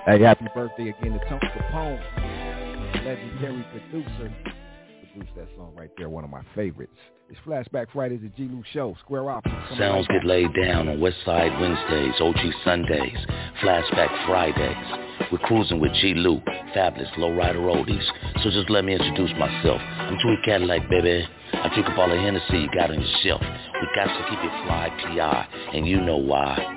Hey, happy birthday again to Tony Capone, legendary producer. Produced that song right there, one of my favorites. It's Flashback Fridays at G. Lou Show, Square Optics. Sounds get laid down on Westside Wednesdays, OG Sundays, Flashback Fridays. We're cruising with G. Lou, fabulous lowrider oldies. So just let me introduce myself. I'm Tweet Cadillac, baby. I drink up all the Hennessy you got on your shelf. We got to keep it fly, P.I., and you know why.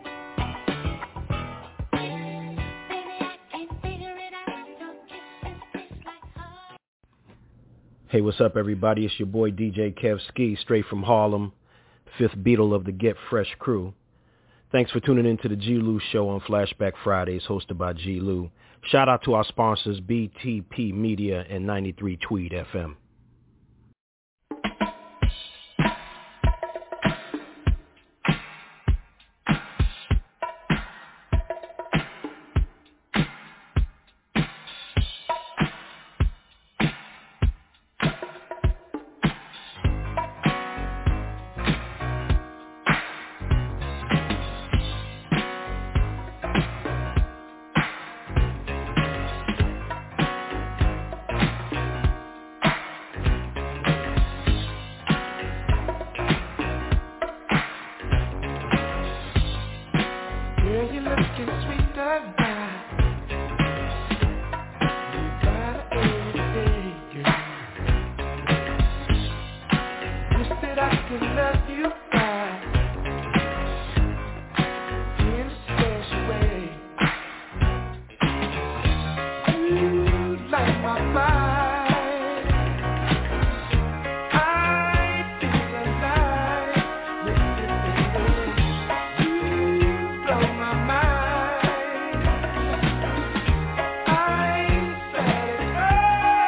Hey, what's up, everybody? It's your boy DJ Kev Ski, straight from Harlem, fifth Beatle of the Get Fresh crew. Thanks for tuning in to the G. Lou Show on Flashback Fridays, hosted by G. Lou. Shout out to our sponsors, BTP Media and 93 Tweed FM.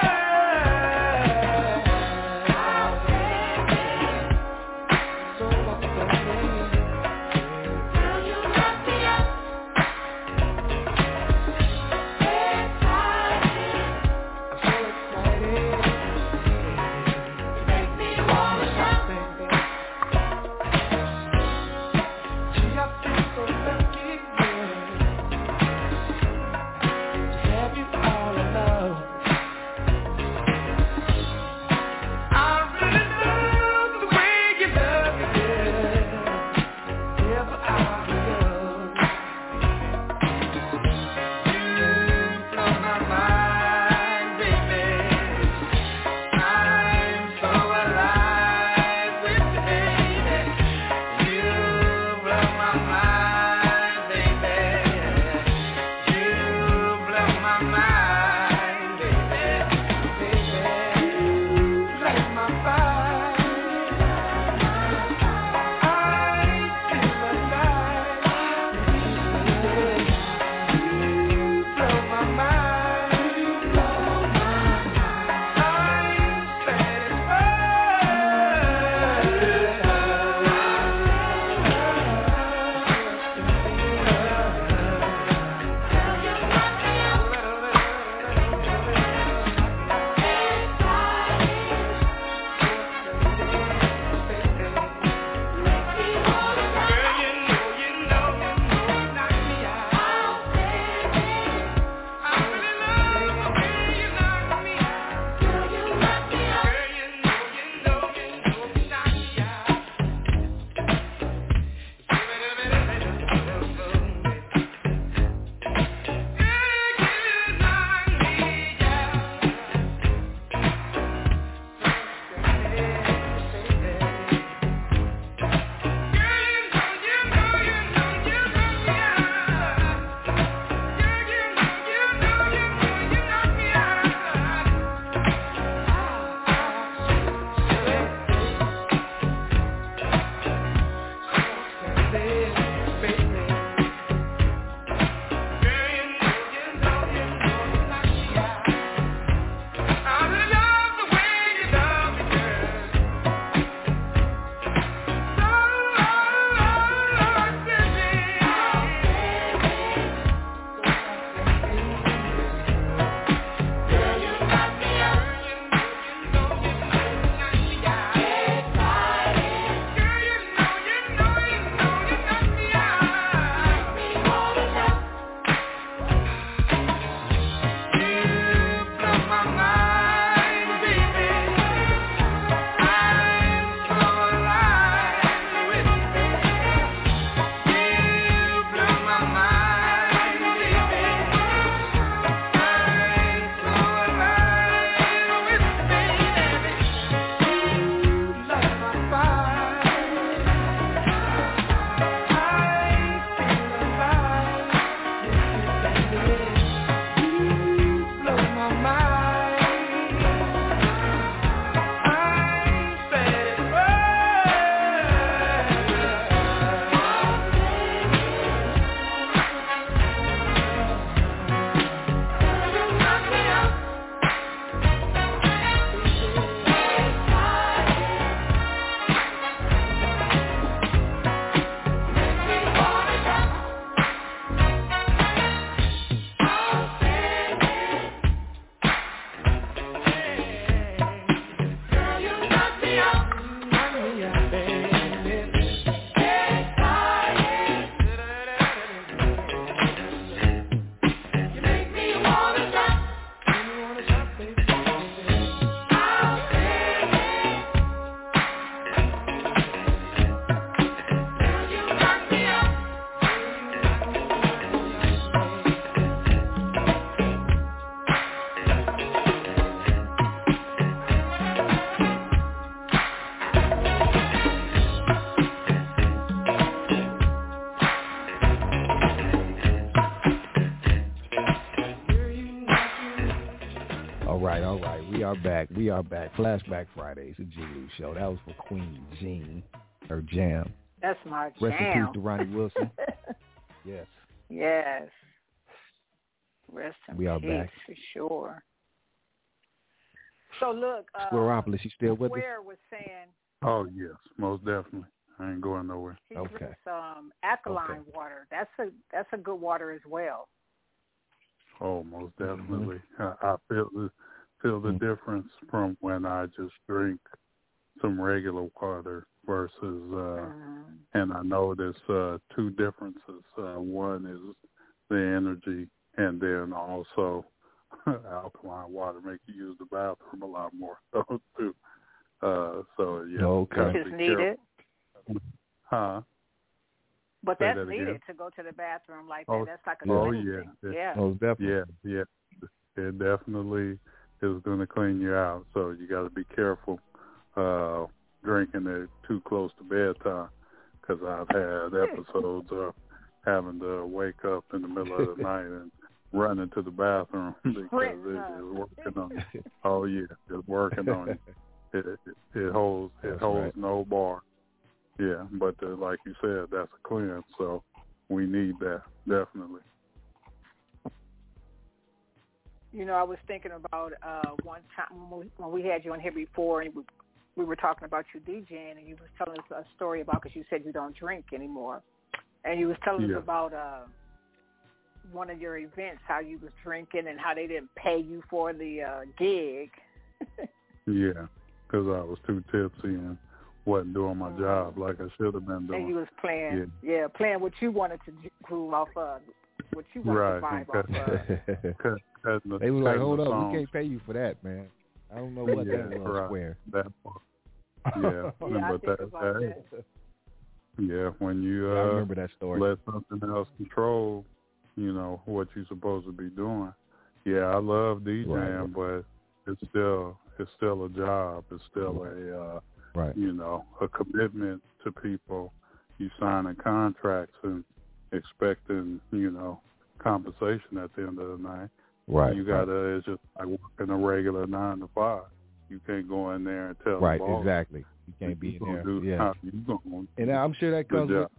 So back. We are back. Flashback Fridays, the G. Lou Show. That was for Queen Jean, her jam. That's my jam. Rest in peace to Ronnie Wilson. Yes. Yes. Rest in we are peace back. For sure. So look, Squareopolis, you still with us? Square was saying. Oh yes, most definitely. I ain't going nowhere. He drinks alkaline water. That's a good water as well. Oh, most definitely. I feel the difference from when I just drink some regular water versus, and I know there's two differences. One is the energy, and then also alkaline water make you use the bathroom a lot more too. So yeah, which is needed. Huh? But that's needed to go to the bathroom like that. That's like a cleansing. Yeah. Oh, definitely. Yeah. It definitely is going to clean you out. So you got to be careful drinking it too close to bedtime, because I've had episodes of having to wake up in the middle of the night and run into the bathroom because it is working on you. Oh yeah, it's working on you. It holds no bar. Yeah, but like you said, that's a cleanse, so we need that, definitely. You know, I was thinking about one time when we had you on here before, and we were talking about you DJing, and you was telling us a story about, because you said you don't drink anymore, and you was telling us about one of your events, how you was drinking and how they didn't pay you for the gig. Yeah, because I was too tipsy and wasn't doing my job like I should have been doing. And you was playing, playing what you wanted to groove off of, what you wanted to vibe off of. They were like, hold up, we can't pay you for that, man. I don't know what that was, Square. That part. Yeah, but that. Yeah, when you I remember that story. Let something else control, you know, what you're supposed to be doing. Yeah, I love DJing, but it's still a job. It's still a you know, a commitment to people. You signing contracts and expecting, you know, compensation at the end of the night. Right. You gotta. It's just like working a regular 9 to 5. You can't go in there and tell the boss. Right. Exactly. You can't be in there. How Yeah. you going? And I'm sure that comes with.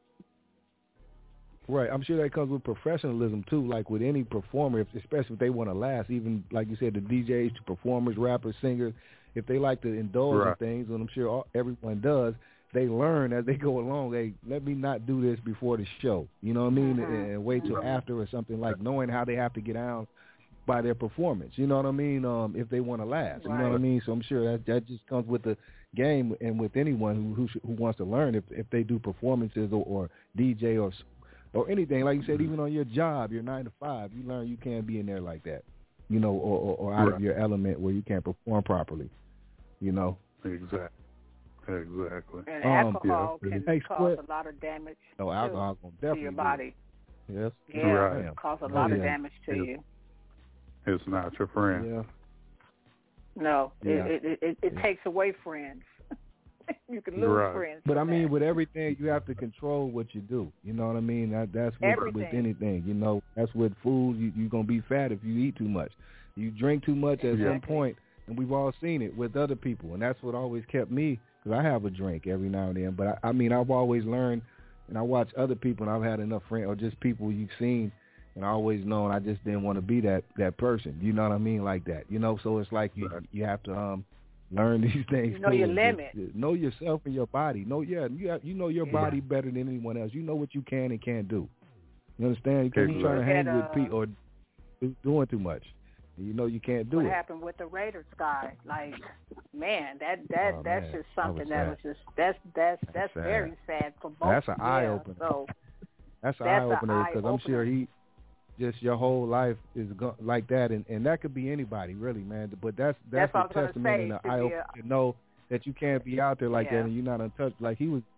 Right, I'm sure that comes with professionalism too. Like with any performer, especially if they want to last, even like you said, the DJs to performers, rappers, singers, if they like to indulge in things, and I'm sure everyone does, they learn as they go along. Hey, let me not do this before the show. You know what I mean? And wait till after or something, like knowing how they have to get out by their performance. You know what I mean? If they want to last. You know what I mean? So I'm sure that just comes with the game and with anyone who wants to learn. If they do performances or DJ or anything, like you said, even on your job, your 9 to 5, you learn you can't be in there like that, you know, or out of your element where you can't perform properly, you know. Exactly. And alcohol can cause a lot of damage. No, alcohol can definitely to your body. Yes. Yeah, cause a lot of damage to you. It's not your friend. Yeah. No, it takes away friends. You can lose friends. But I mean, with everything, you have to control what you do. You know what I mean? That's with anything. You know, that's with food. You're going to be fat if you eat too much. You drink too much at some point, and we've all seen it with other people. And that's what always kept me, because I have a drink every now and then. But I mean, I've always learned, and I watch other people, and I've had enough friends, or just people you've seen, and I always known I just didn't want to be that person. You know what I mean? Like that. You know, so it's like you have to learn these things. You know your limit. Know yourself and your body. You know your body better than anyone else. You know what you can and can't do. You understand? You can't be trying to hang with people or doing too much. You know you can't do it. What happened with the Raiders guy? Like, man, that's just something that was just that's very sad for both. That's an eye opener. So that's an eye opener, because I'm sure just your whole life is like that, and that could be anybody, really, man. But that's a testament and an eye opener to know that you can't be out there like that and you're not untouched. Like he was,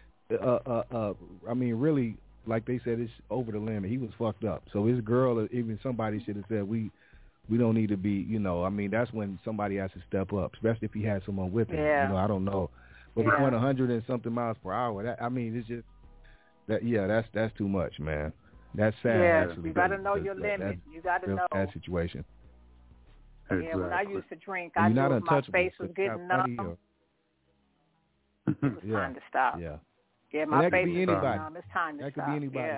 I mean, really, like they said, it's over the limit. He was fucked up. So his girl, or even somebody should have said, we don't need to be, you know. I mean, that's when somebody has to step up, especially if he had someone with him. You know, I don't know, but going 100 and something miles per hour. That, I mean, it's just that. Yeah, that's too much, man. That's sad. Yeah, actually. you got to know your limit. You got to know that situation. Exactly. Yeah, when I used to drink, I knew if my face was getting numb. It was time to stop. Yeah, my face is getting numb. It's time to stop. That could be anybody.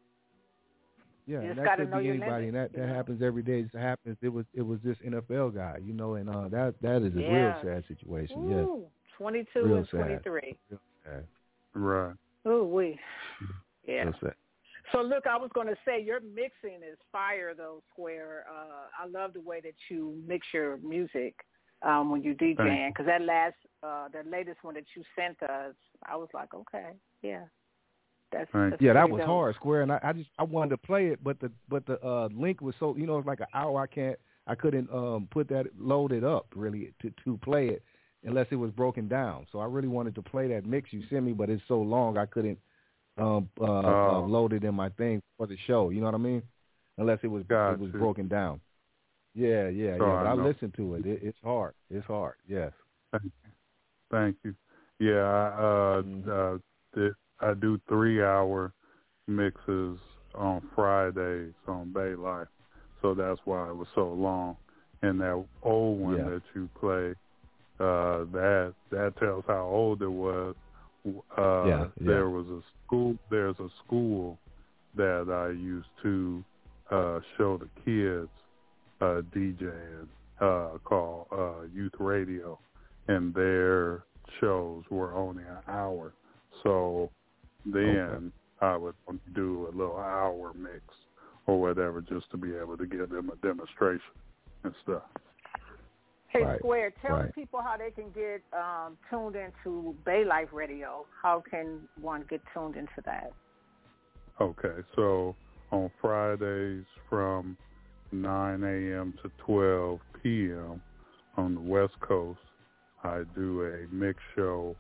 Yeah, you just that could be anybody, and that happens every day. It happens. It was this NFL guy, and that is a real sad situation. Ooh, yes, 22 real and 23. Sad. Real sad. Right. Ooh, we. Yeah. Real sad. So look, I was going to say your mixing is fire though, Square. I love the way that you mix your music when you DJing, because that latest one that you sent us, I was like, okay, yeah. That's that was hard, Square, and I wanted to play it, but the link was so it's like an hour. I couldn't load it up really to play it unless it was broken down. So I really wanted to play that mix you sent me, but it's so long I couldn't load it in my thing for the show. You know what I mean? Unless it was broken down. Yeah. But I listened to it. It's hard. It's hard. Yes. Thank you. Yeah. I do 3-hour mixes on Fridays on Bay Life, so that's why it was so long. And that old one that you played, that tells how old it was. There was a school. There's a school that I used to show the kids DJing called Youth Radio, and their shows were only an hour. So then I would do a little hour mix or whatever just to be able to give them a demonstration and stuff. Hey, Square, tell people how they can get tuned into Bay Life Radio. How can one get tuned into that? Okay, so on Fridays from 9 a.m. to 12 p.m. on the West Coast, I do a mix show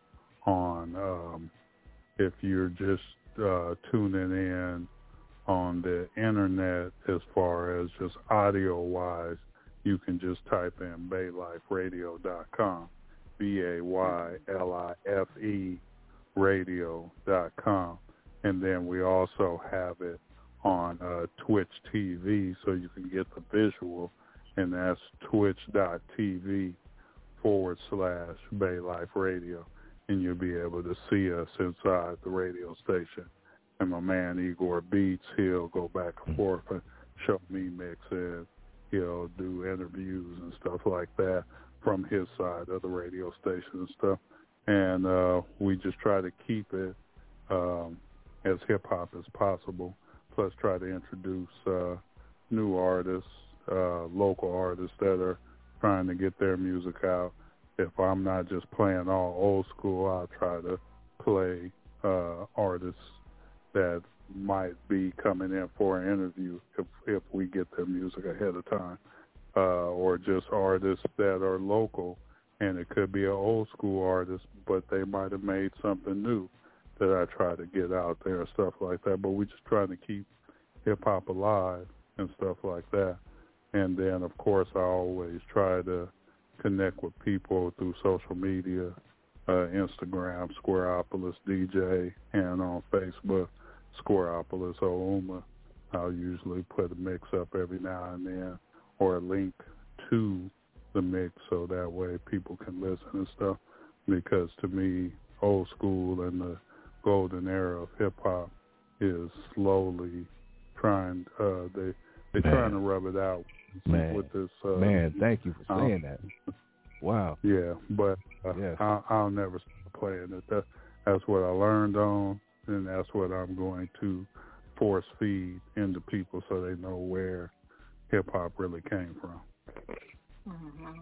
on if you're just tuning in on the internet as far as just audio-wise, you can just type in bayliferadio.com, BAYLIFE radio.com. And then we also have it on Twitch TV, so you can get the visual, and that's twitch.tv/BayLifeRadio. And you'll be able to see us inside the radio station. And my man Igor Beats, he'll go back and forth and show me mixing. He'll do interviews and stuff like that from his side of the radio station and stuff. And we just try to keep it as hip-hop as possible, plus try to introduce new artists, local artists that are trying to get their music out. If I'm not just playing all old school, I'll try to play artists that might be coming in for an interview if we get their music ahead of time, or just artists that are local, and it could be an old school artist, but they might have made something new that I try to get out there and stuff like that. But we just trying to keep hip-hop alive and stuff like that. And then, of course, I always try to connect with people through social media, Instagram, Squareopolis DJ, and on Facebook, Squareopolis Ouma. I'll usually put a mix up every now and then, or a link to the mix, so that way people can listen and stuff. Because to me, old school and the golden era of hip hop is slowly trying. They're trying to rub it out with this. Thank you for saying that. Wow. Yeah, but I'll never stop playing it. That's what I learned on, and that's what I'm going to force feed into people so they know where hip-hop really came from. Mm-hmm.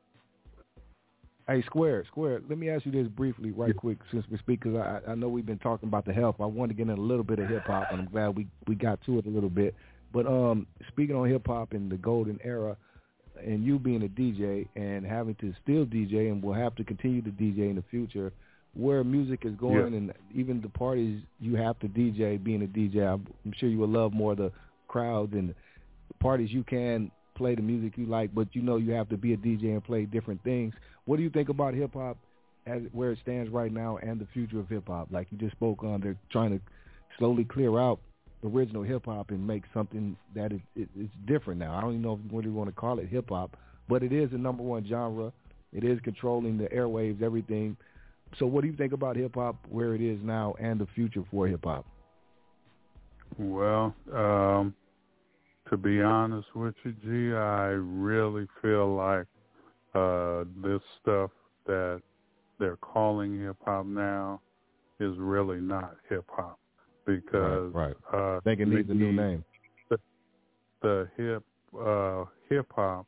Hey, Square, let me ask you this briefly right quick since we speak, because I know we've been talking about the hip. I wanted to get in a little bit of hip-hop, and I'm glad we got to it a little bit. But speaking on hip-hop and the golden era, and you being a DJ and having to still DJ and will have to continue to DJ in the future, where music is going and even the parties you have to DJ, being a DJ, I'm sure you will love more of the crowds and the parties you can play the music you like, but you have to be a DJ and play different things. What do you think about hip-hop as where it stands right now and the future of hip-hop? Like you just spoke on, they're trying to slowly clear out original hip-hop and make something that it's different now. I don't even know if you really want to call it hip-hop, but it is the number one genre. It is controlling the airwaves, everything. So what do you think about hip-hop, where it is now, and the future for hip-hop? Well, to be honest with you, G, I really feel like this stuff that they're calling hip-hop now is really not hip-hop because right. I think it needs a new name. The hip-hop,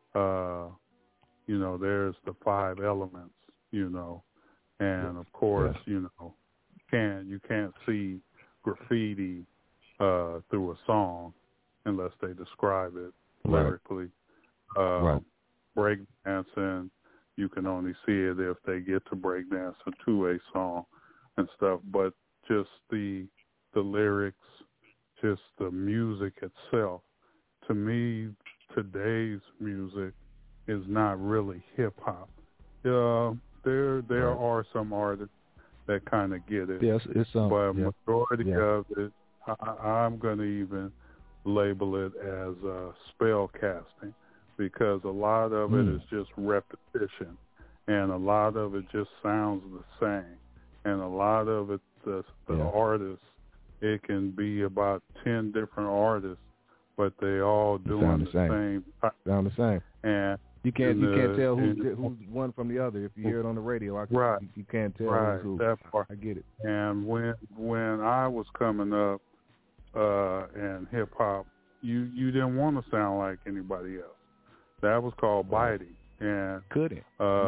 there's the 5 elements, and of course, you can't see graffiti through a song unless they describe it lyrically. Breakdancing, you can only see it if they get to breakdancing to a song and stuff. But just the lyrics, just the music itself, to me, today's music is not really hip hop. There are some artists that kind of get it, but majority of it, I'm going to even label it as spell casting, because a lot of it is just repetition, and a lot of it just sounds the same, and a lot of it, the artists, it can be about 10 different artists, but they all doing the same. Sound the same. And you can't tell who's one from the other if you hear it on the radio. You can't tell who's who. That part. I get it. And when I was coming up in hip hop, you didn't want to sound like anybody else. That was called biting, and couldn't.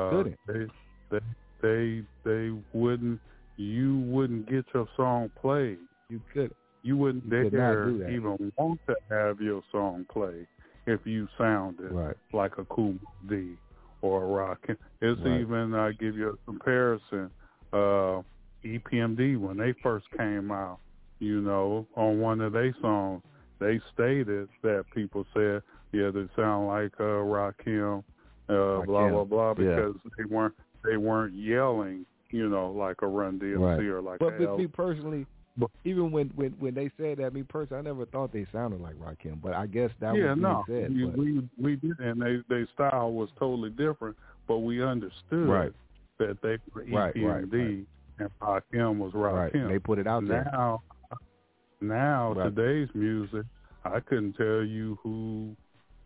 They wouldn't. You wouldn't get your song played. You couldn't. You wouldn't dare even want to have your song played if you sounded like a Kool D or a Rock. It's even, I give you a comparison, EPMD, when they first came out, on one of their songs, they stated that people said, they sound like Rakim, blah, blah, blah, because they weren't yelling, like a Run DMC or like But me personally, even when they said that, me personally, I never thought they sounded like Rakim, but I guess that was being said. We did, and their style was totally different, but we understood that they were EPMD and Rakim was Rakim. They put it out there. Now today's music, I couldn't tell you who.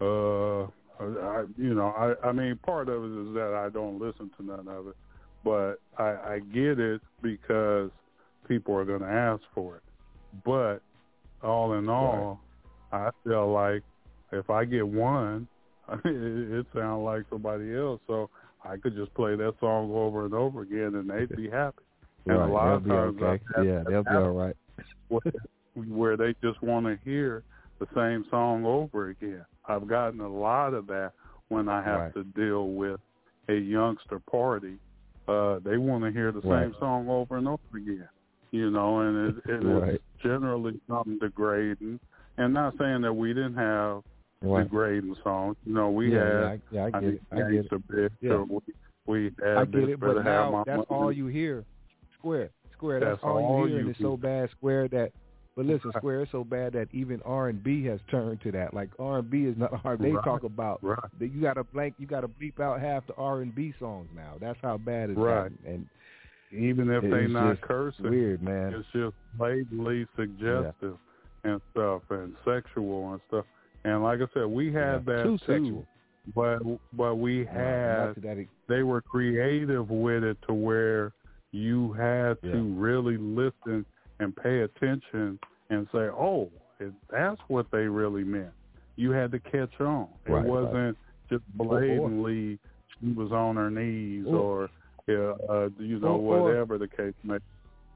I mean, part of it is that I don't listen to none of it, but I get it because people are going to ask for it. But all in all, I feel like if I get one, it sounds like somebody else, so I could just play that song over and over again, and they'd be happy. And a lot of times, they'll be all right. Where they just want to hear the same song over again. I've gotten a lot of that when I have to deal with a youngster party. They want to hear the same song over and over again, and it is generally something degrading. And not saying that we didn't have degrading songs. We had I get it. We had I get it, but now that's all you hear. Square. That's all you hear, and it's so bad, Square, that. But listen, Square, it's so bad that even R&B has turned to that. Like R&B is not hard. They talk about that you got to bleep out half the R&B songs now. That's how bad it's gotten. And even if they're not cursing, weird, man. It's just blatantly suggestive and stuff, and sexual and stuff. And like I said, we had that too. Sexual. But we had they were creative with it to where you had to really listen and pay attention and say, oh, that's what they really meant. You had to catch on. It wasn't just blatantly she was on her knees or whatever the case may be.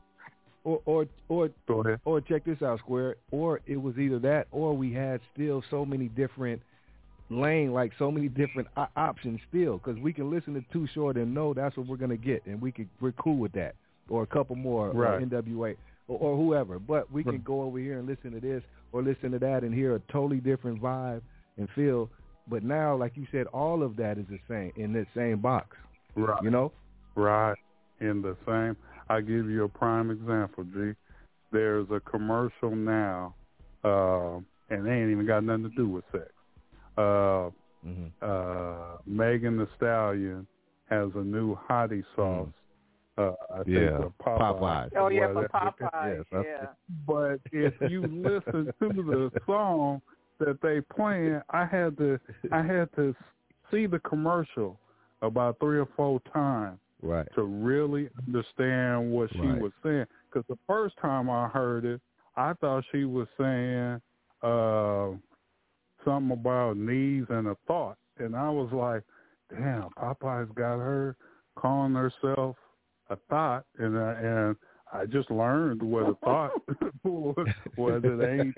Or check this out, Square. Or it was either that, or we had still so many different so many different options still, because we can listen to Too Short and know that's what we're gonna get, and we're cool with that, or a couple more, or NWA, or whoever. But we can go over here and listen to this or listen to that and hear a totally different vibe and feel. But now, like you said, all of that is the same in the same box. Right. Right. In the same. I'll give you a prime example, G. There's a commercial now, and they ain't even got nothing to do with sex. Megan Thee Stallion has a new hottie sauce. I think for Popeyes. Oh yeah, for Popeyes. Yes, but if you listen to the song that they playing, I had to see the commercial about 3 or 4 times to really understand what she was saying. Because the first time I heard it, I thought she was saying something about knees and a thought, and I was like, damn, Popeyes got her calling herself a thought, and I just learned what a thought was. It ain't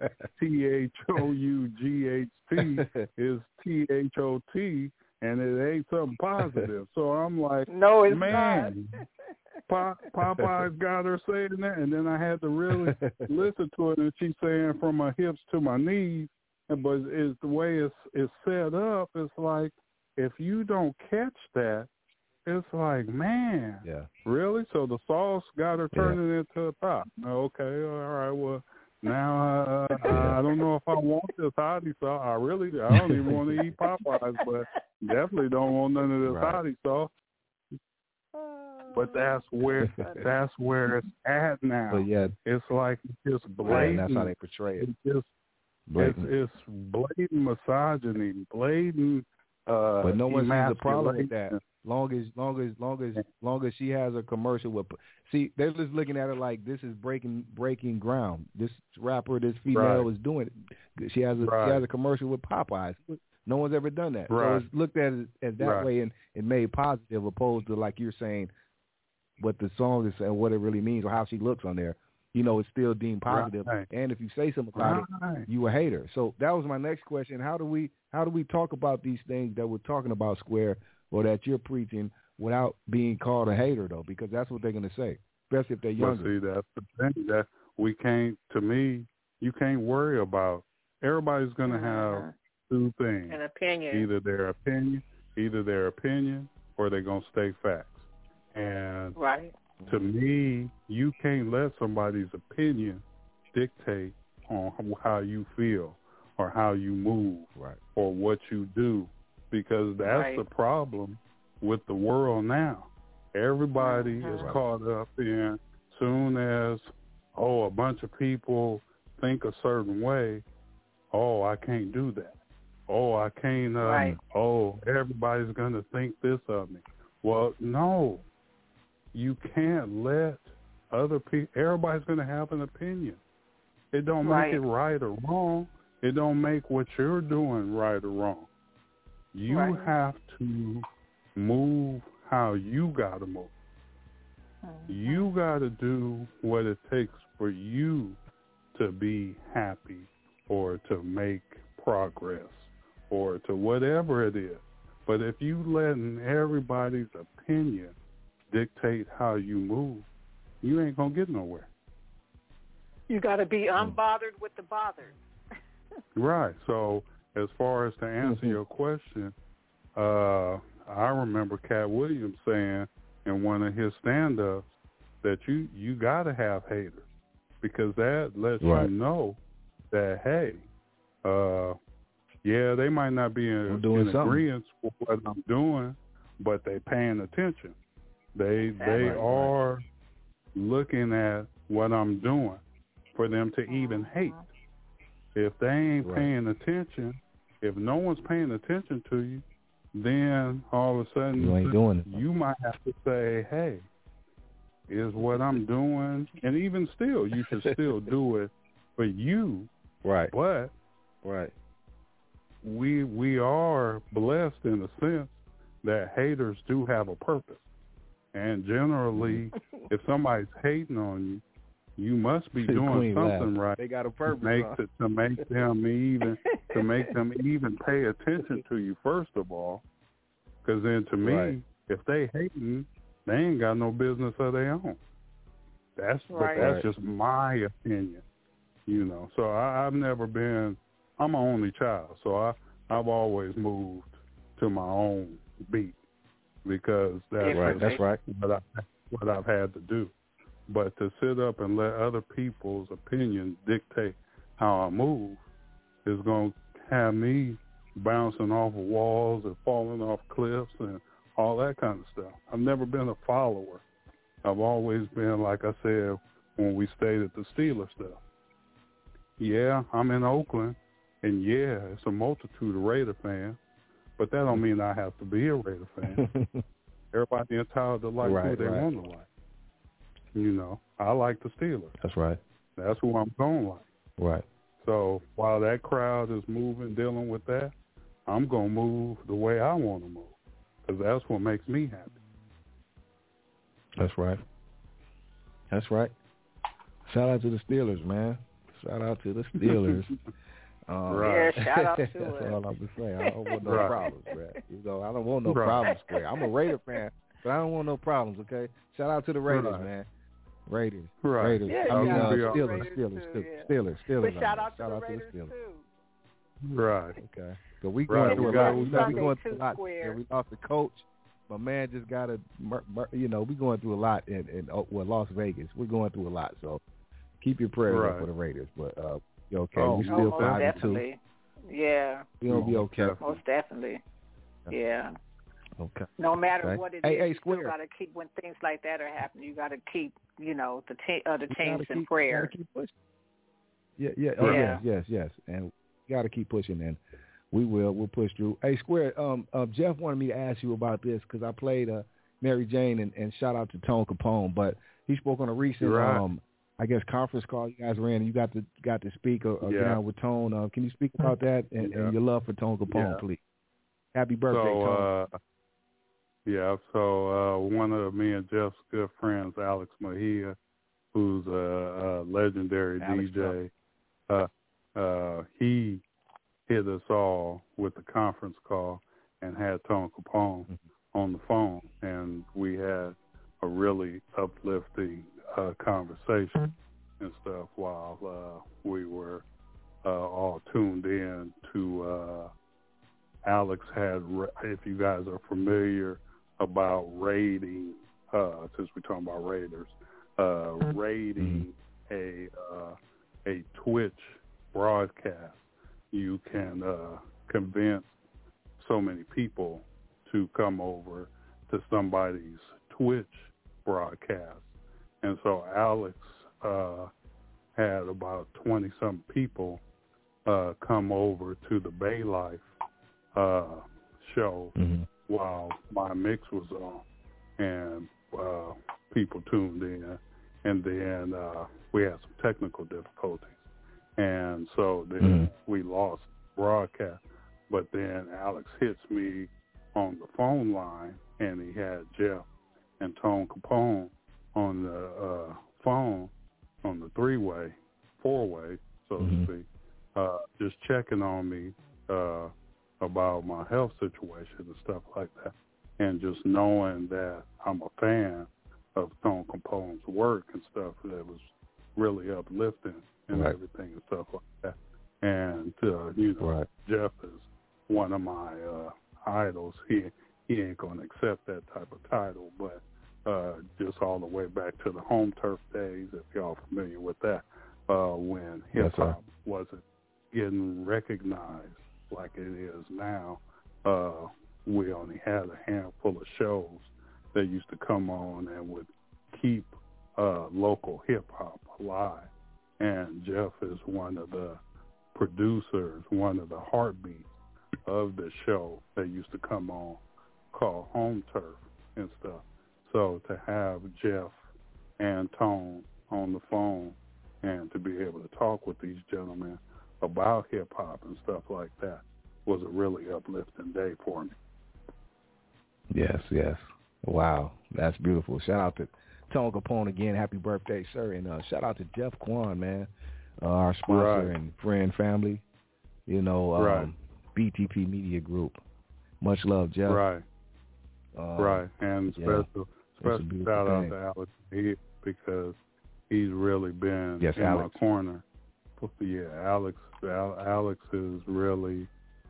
THOUGHT, is THOT, and it ain't something positive. So I'm like, no, it's man, not. Popeyes got her saying that, and then I had to really listen to it, and she's saying from my hips to my knees, but it's the way it's set up. It's like if you don't catch that, it's like, man, really? So the sauce got her turning into a thought. Okay, all right, well, now I don't know if I want this hottie sauce. I don't even want to eat Popeyes, but definitely don't want none of this hottie sauce. But that's where it's at now. But it's like it's just blatant. That's how they portray it. It's just it's blatant misogyny, blatant. But no one sees the problem with that. Long as she has a commercial with, see, they're just looking at it like this is breaking ground. This rapper, this female is doing it. She has a commercial with Popeyes. No one's ever done that. So it's looked at as that way and made positive, opposed to like you're saying, what the song is and what it really means or how she looks on there. You know, it's still deemed positive. And if you say something about it, you a hater. So that was my next question. How do we talk about these things that we're talking about, Square, or that you're preaching without being called a hater, though? Because that's what they're going to say, especially if they're younger. Well, see, that's the thing that we can't, to me, you can't worry about. Everybody's going to have 2 things. An opinion. Either their opinion or they're going to stay facts. And to me, you can't let somebody's opinion dictate on how you feel or how you move or what you do, because that's the problem with the world now. Everybody is caught up in, soon as, a bunch of people think a certain way, I can't do that. I can't, everybody's going to think this of me. Well, no. You can't let other people, everybody's going to have an opinion. It don't make it right or wrong. It don't make what you're doing right or wrong. You have to move how you got to move. You got to do what it takes for you to be happy or to make progress or to whatever it is. But if you letting everybody's opinion dictate how you move, you ain't going to get nowhere. You got to be unbothered with the bothered. Right. So as far as to answer your question, I remember Cat Williams saying in one of his stand-ups that you got to have haters, because that lets you know that, hey, they might not be in agreement with what I'm doing, but they paying attention. They are looking at what I'm doing for them to even hate. If they ain't paying attention, if no one's paying attention to you, then all of a sudden you ain't doing it. You might have to say, hey, is what I'm doing, and even still, you should still do it for you. Right. But we are blessed in the sense that haters do have a purpose. And generally, if somebody's hating on you, you must be doing something right. They got a purpose to make them even pay attention to you, first of all. Because then, to me, if they hating, they ain't got no business of their own. But that's just my opinion, you know. So I've never been. I'm an only child, so I've always moved to my own beat, because that's what I've had to do. But to sit up and let other people's opinions dictate how I move is going to have me bouncing off of walls and falling off cliffs and all that kind of stuff. I've never been a follower. I've always been, like I said, when we stayed at the Steelers stuff. Yeah, I'm in Oakland, and yeah, it's a multitude of Raider fans, but that don't mean I have to be a Raider fan. Everybody entitled to like who they want to like. You know, I like the Steelers. That's right. That's who I'm going to like. Right. So while that crowd is moving, dealing with that, I'm going to move the way I want to move, because that's what makes me happy. That's right. That's right. Shout out to the Steelers, man. Shout out to the Steelers. Right. Yeah, shout out to That's it. all I'm saying. I don't want no problems, man. You know, I don't want no problems, Square. I'm a Raider fan, but I don't want no problems, okay? Shout out to the Raiders, man. Raiders. Right. Raiders. Yeah, I mean, Steelers. Steelers. But shout out to the Raiders, Steelers. too. Right. Okay. So we going through a lot. We going through a lot. Square. And we lost the coach. My man just got a, we going through a lot in Las Vegas. We're going through a lot. So keep your prayers up for the Raiders. But okay, we still 5-2. Yeah. We gonna be okay. Most definitely. Yeah. Okay. No matter what it is, you Square. still got to keep, when things like that are happening, you got to keep, the teams in prayer. Keep pushing. Yes. And we got to keep pushing, and we will. We'll push through. Hey, Square, Jeff wanted me to ask you about this because I played Mary Jane, and shout out to Tone Capone, but he spoke on a recent, I guess, conference call you guys were in, and you got to speak down with Tone. Can you speak about that and your love for Tone Capone, please? Happy birthday, Tone. So one of me and Jeff's good friends, Alex Mejia, who's a legendary DJ, he hit us all with the conference call and had Tone Capone on the phone, and we had a really uplifting conversation and stuff while we were all tuned in to Alex had, if you guys are familiar about raiding, since we're talking about Raiders, raiding a Twitch broadcast, you can convince so many people to come over to somebody's Twitch broadcast. And so Alex had about 20-something people come over to the Bay Life show while my mix was on, and people tuned in, and then we had some technical difficulties, and so then we lost broadcast. But then Alex hits me on the phone line, and he had Jeff and Tone Capone on the phone, on the four-way, so to speak, just checking on me about my health situation and stuff like that, and just knowing that I'm a fan of Tone Capone's work and stuff, that was really uplifting and everything and stuff like that. And Jeff is one of my idols. He ain't gonna accept that type of title, but just all the way back to the home turf days, if y'all familiar with that, when hip hop wasn't getting recognized like it is now. We only had a handful of shows that used to come on and would keep local hip hop alive. And Jeff is one of the producers, one of the heartbeats of the show that used to come on called Home Turf and stuff. So to have Jeff and Tone on the phone and to be able to talk with these gentlemen about hip-hop and stuff like that was a really uplifting day for me. Yes. Wow, that's beautiful. Shout out to Tone Capone again. Happy birthday, sir. And shout out to Jeff Quan, man, our sponsor and friend, family, BTP Media Group. Much love, Jeff. And special shout out to Alex because he's really been in my corner. Yeah, Alex is really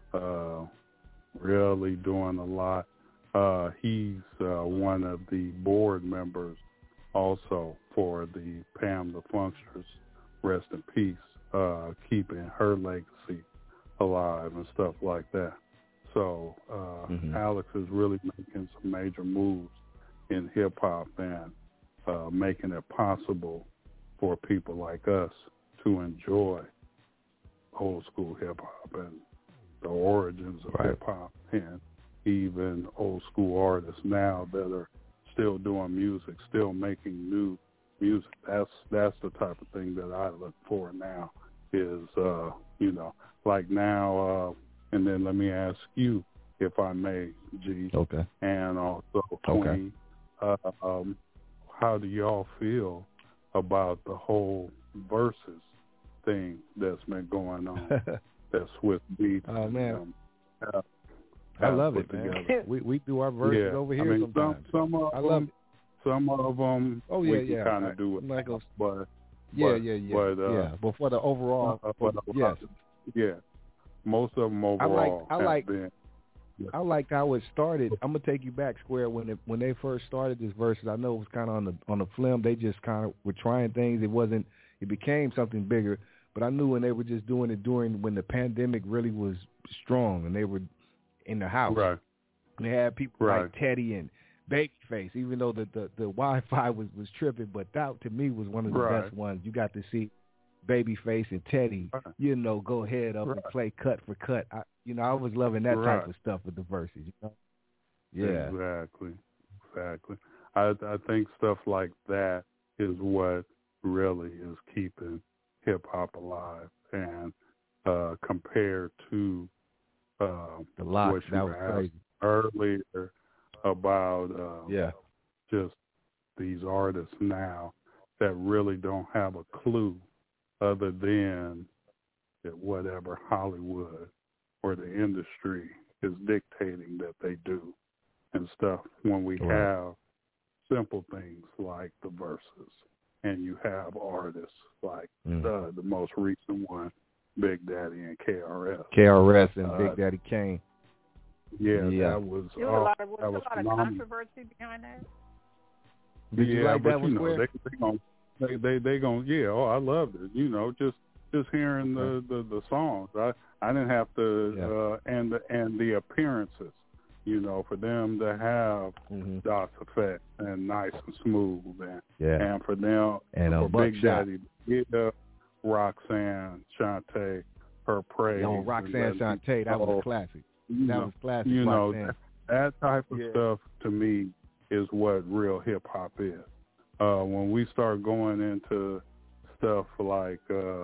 doing a lot. He's one of the board members also for the Pam the Funksters, rest in peace, keeping her legacy alive and stuff like that. So Alex is really making some major moves in hip-hop and making it possible for people like us to enjoy old school hip-hop and the origins of hip-hop, and even old school artists now that are still doing music, still making new music. That's the type of thing that I look for now is, like now, and then let me ask you, if I may, G, and also Queen, how do y'all feel about the whole Versus thing that's been going on? That Swiss Beats. Oh man, I love it, man. We do our verses over here sometimes. Some of I love them, some of them. We can kind of do it, but but for the overall, yes, most of them overall. I like how it started. I'm gonna take you back, Square, when they first started this verses. I know it was kind of on the film. They just kind of were trying things. It became something bigger. But I knew when they were just doing it when the pandemic really was strong and they were in the house. Right. And they had people like Teddy and Babyface, even though the Wi-Fi was tripping. But that, to me, was one of the best ones. You got to see Babyface and Teddy, go head up and play cut for cut. I was loving that type of stuff with the verses. Yeah. Exactly. I think stuff like that is what really is keeping hip-hop alive, and compared to the lot what that you was asked crazy earlier about just these artists now that really don't have a clue other than that whatever Hollywood or the industry is dictating that they do and stuff, when we have simple things like the verses. And you have artists like the most recent one, Big Daddy and KRS. KRS and Big Daddy Kane. That was there was a lot of controversy behind that. Did you like that one, Square? they gon' I loved it. Just hearing the songs. I didn't have to and the appearances. For them to have Dots Effect and Nice and Smooth, and for them, and for Big Daddy, Roxanne, Shantae, Her Praise. Roxanne, Shantae, that was a classic. That was classic. That type of stuff to me is what real hip hop is. When we start going into stuff like,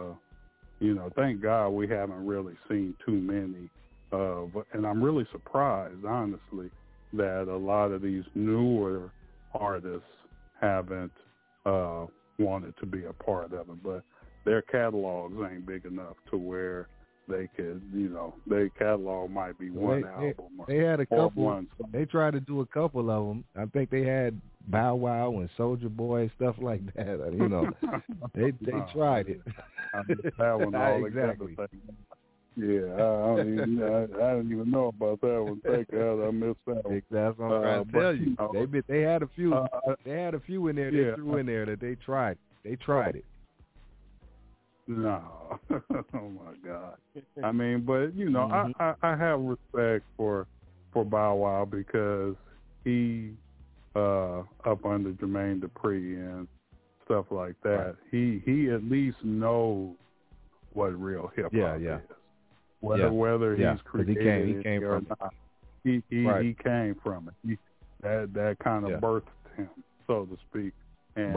thank God we haven't really seen too many. And I'm really surprised, honestly, that a lot of these newer artists haven't wanted to be a part of it. But their catalogs ain't big enough to where they could, their catalog might be one album. They had a couple. One. They tried to do a couple of them. I think they had Bow Wow and Soulja Boy and stuff like that. They tried it. I missed that one exactly. Yeah, I didn't even know about that one. Thank God I missed that one. That's what I'm trying to tell you. They had a few. They had a few in there. They threw in there that they tried. They tried it. No, oh my God. I mean, but I have respect for Bow Wow because he up under Jermaine Dupri and stuff like that. He at least knows what real hip hop is. Whether he's created he came or from not, he came from it. That kind of birthed him, so to speak. And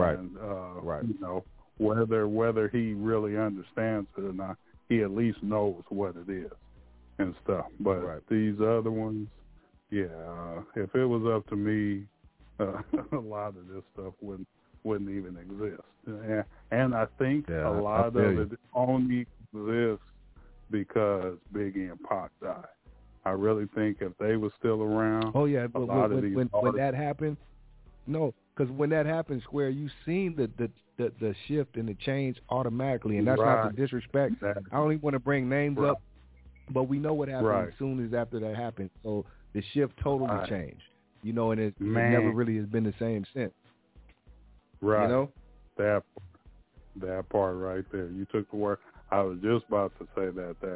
whether he really understands it or not, he at least knows what it is and stuff. But these other ones, if it was up to me, a lot of this stuff wouldn't even exist. And I think a lot of it only exists because Biggie and Pac died. I really think if they were still around, but when that happened, because when that happened, Square, you seen the shift and the change automatically, and that's not the disrespect. I don't even want to bring names up, but we know what happened as soon as after that happened. So the shift totally changed, and it never really has been the same since. Right. That part right there. You took the word. I was just about to say that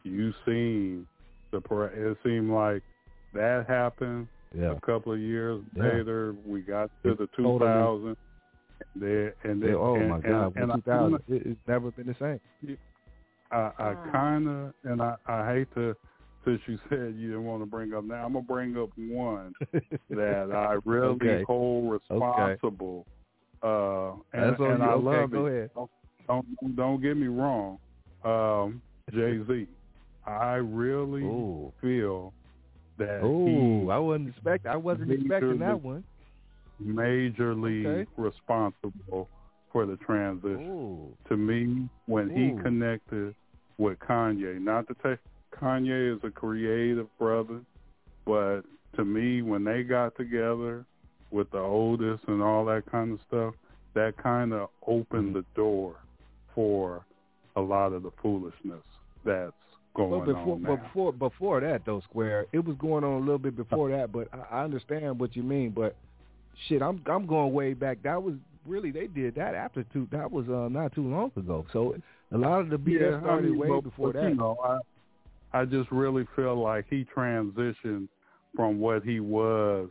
you seen it seemed like that happened a couple of years later. We got to the 2000s. Oh my God! 2000, it's never been the same. I kind of, and I hate to, since you said you didn't want to bring up now, I'm gonna bring up one that I really hold responsible. And I love go it. Ahead. Don't get me wrong, Jay-Z. I really feel that I wasn't expecting that one. Majorly responsible for the transition. To me, when he connected with Kanye, not to take Kanye is a creative brother, but to me, when they got together with the oldest and all that kind of stuff, that kind of opened the door for a lot of the foolishness that's going on now. But before that, though, Square, it was going on a little bit before that. But I understand what you mean. But shit, I'm going way back. That was really, they did that after that was not too long ago. So a lot of the BS started way before that. You know, I just really feel like he transitioned from what he was.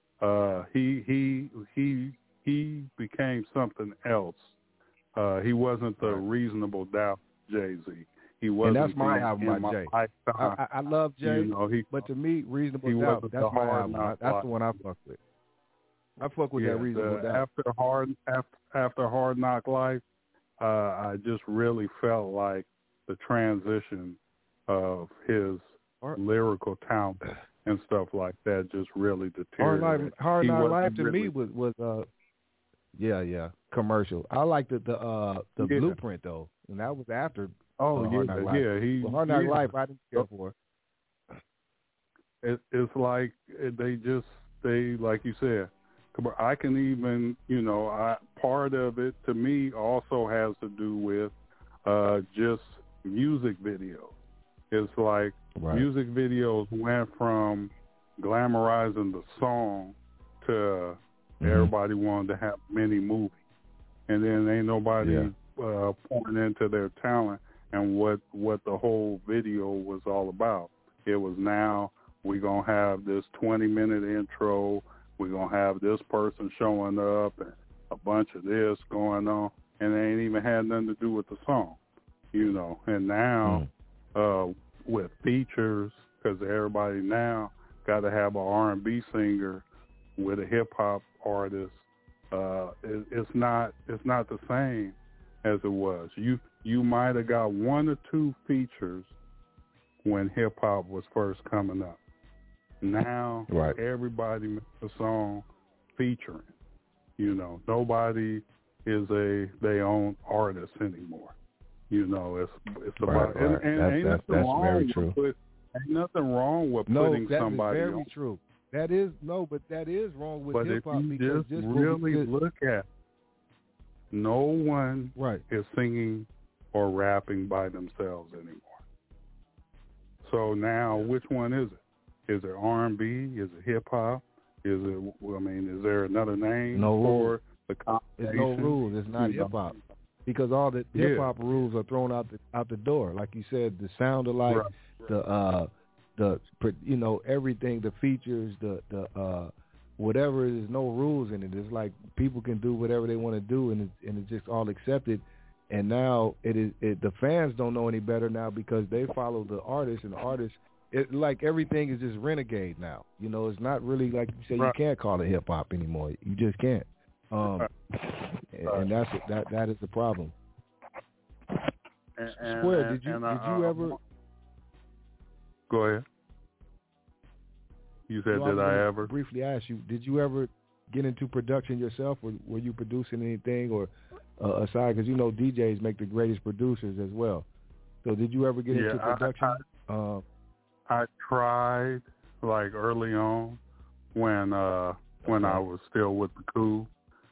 He became something else. He wasn't the Reasonable Doubt Jay-Z. He wasn't. And that's my album by Jay. I love Jay, you know, but to me, Reasonable Doubt, that's my album. That's the one I fuck with. I fuck with that Reasonable Doubt. After Hard Knock Life, I just really felt like the transition of his lyrical talent and stuff like that just really deteriorated. Hard Knock Life to me was commercial. I liked the Blueprint though, and that was after. Hard Knock Life. Hard Knock Life, I didn't care for. It's like they like you said. I can even, you know, part of it to me also has to do with just music videos. It's like music videos went from glamorizing the song to everybody wanted to have mini movie, and then ain't nobody pointing into their talent and what the whole video was all about. It was now we're going to have this 20-minute intro, we're going to have this person showing up and a bunch of this going on, and they ain't even had nothing to do with the song, you know. And now with features, because everybody now got to have an R&B singer with a hip-hop artist, it's not the same as it was. You might have got one or two features when hip-hop was first coming up. Now everybody makes a song featuring. You know, nobody is their own artist anymore. You know, it's about ain't nothing wrong with ain't nothing wrong with putting somebody on. That is very true. That is wrong with hip hop. But if you just really look at, no one is singing or rapping by themselves anymore. So now, which one is it? Is it R&B? Is it hip hop? Is there another name for the combination? There's no rules. It's not hip hop, because all the hip hop rules are thrown out the door. Like you said, the sound alike, the you know, everything, the features, the whatever. There's no rules in it. It's like people can do whatever they want to do, and it's just all accepted. And now the fans don't know any better now, because they follow the artist, and the artist. It like everything is just renegade now. You know, it's not really like you say. You can't call it hip hop anymore. You just can't. And that is the problem. Square, did you ever? Go ahead. You said, did I ever? Briefly ask you, did you ever get into production yourself, or were you producing anything, or aside? Because you know DJs make the greatest producers as well. So did you ever get into production? I tried, like, early on when I was still with the Coup,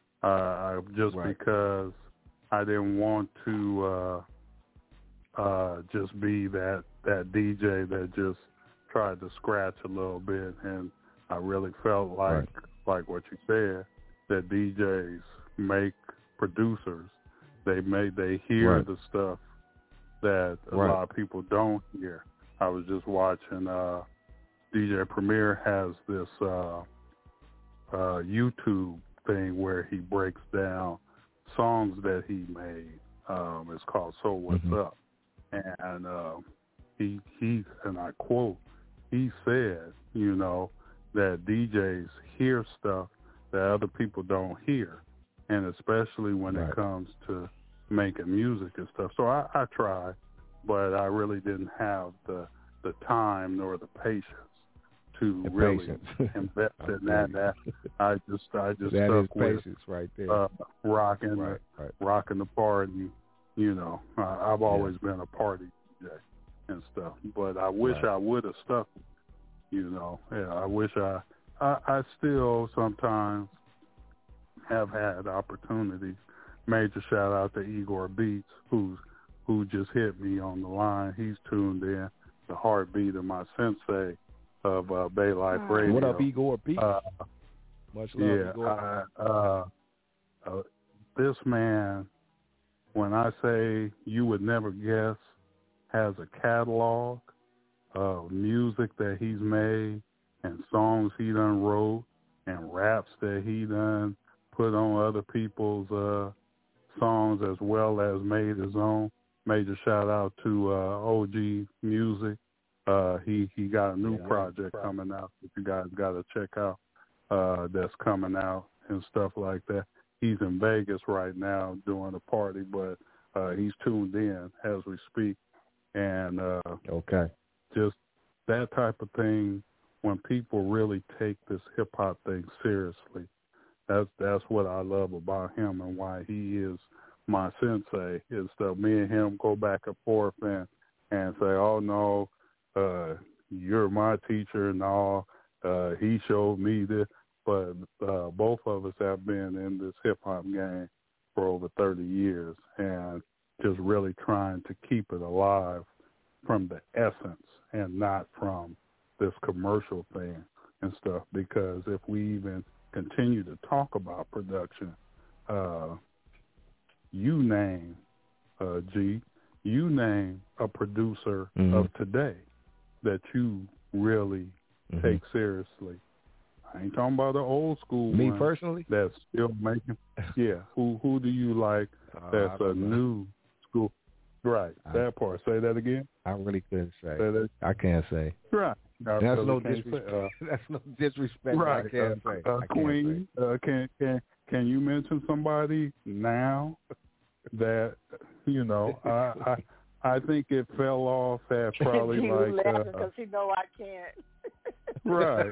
because I didn't want to just be that DJ that just tried to scratch a little bit, and I really felt like what you said, that DJs make producers. They hear the stuff that a lot of people don't hear. I was just watching DJ Premier has this YouTube thing where he breaks down songs that he made. It's called So What's Up? And he and I quote, he said, you know, that DJs hear stuff that other people don't hear, and especially when it comes to making music and stuff. So I tried, but I really didn't have the time nor the patience to really invest in that. I just that stuck with patience right there. Rocking the party. You know, I've always been a party DJ and stuff, but I wish I would have stuck. You know, I wish I still sometimes have had opportunities. Major shout out to Igor Beats, who just hit me on the line. He's tuned in, the heartbeat of my sensei of Bay Life Radio. What up, Igor Beats? Much love, Igor. This man, when I say you would never guess, has a catalog of music that he's made and songs he done wrote and raps that he done put on other people's songs as well as made his own. Major shout out to OG Music. He got a new project coming out that you guys got to check out that's coming out and stuff like that. He's in Vegas right now doing a party, but he's tuned in as we speak. And just that type of thing, when people really take this hip-hop thing seriously, that's what I love about him and why he is my sensei, is that me and him go back and forth and say, oh, no, you're my teacher and all. He showed me this. But both of us have been in this hip-hop game for over 30 years and just really trying to keep it alive from the essence and not from this commercial thing and stuff. Because if we even continue to talk about production, you name, you name a producer of today that you really take seriously. I ain't talking about the old school Me one personally? That's still making. Yeah. Who do you like that's a new school? Right. That part. Say that again. I really couldn't say. I can't say. Right. That's no disrespect. That's no disrespect. Right. I can't say. Queen, can you mention somebody now that, you know, I think it fell off at probably because he know I can't. Right.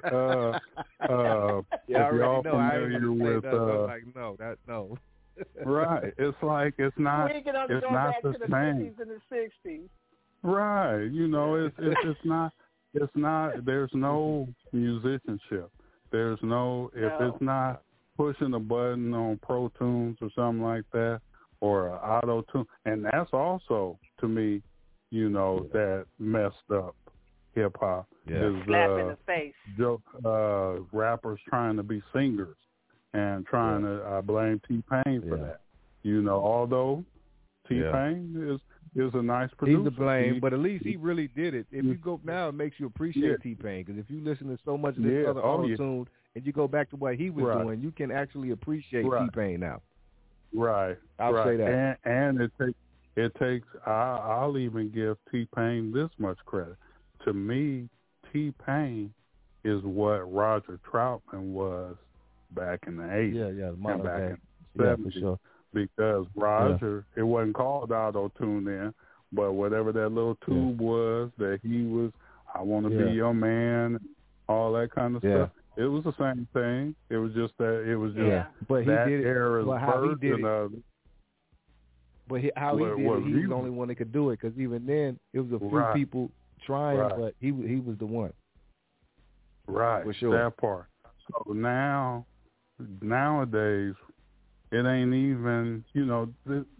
Yeah, I y'all know. familiar with no. Right. It's like it's not the same. In the 60s. Right. You know, it's not there's no musicianship. There's no it's not pushing a button on Pro Tools or something like that, or auto tune. And that's also, to me, you know, that messed up hip hop. Slap in the face. Rappers trying to be singers and trying to, I blame T-Pain for that. You know, although T-Pain is a nice producer. He's to blame, but at least he really did it. If you go now, it makes you appreciate T-Pain, because if you listen to so much of this other auto-tune and you go back to what he was doing, you can actually appreciate T-Pain now. Right. I'll say that. And it takes I'll even give T-Pain this much credit. To me, T-Pain is what Roger Troutman was back in the 80s and back in the 70s. For sure. Because Roger, it wasn't called auto-tune then, but whatever that little tube was that he was, I want to be your man, all that kind of stuff. It was the same thing. It was just that but he that did it. era's Well, how he did version of it. But he was the only one that could do it, because even then it was a few people trying, but he was the one. Right, for sure. That part. So nowadays, it ain't even, you know,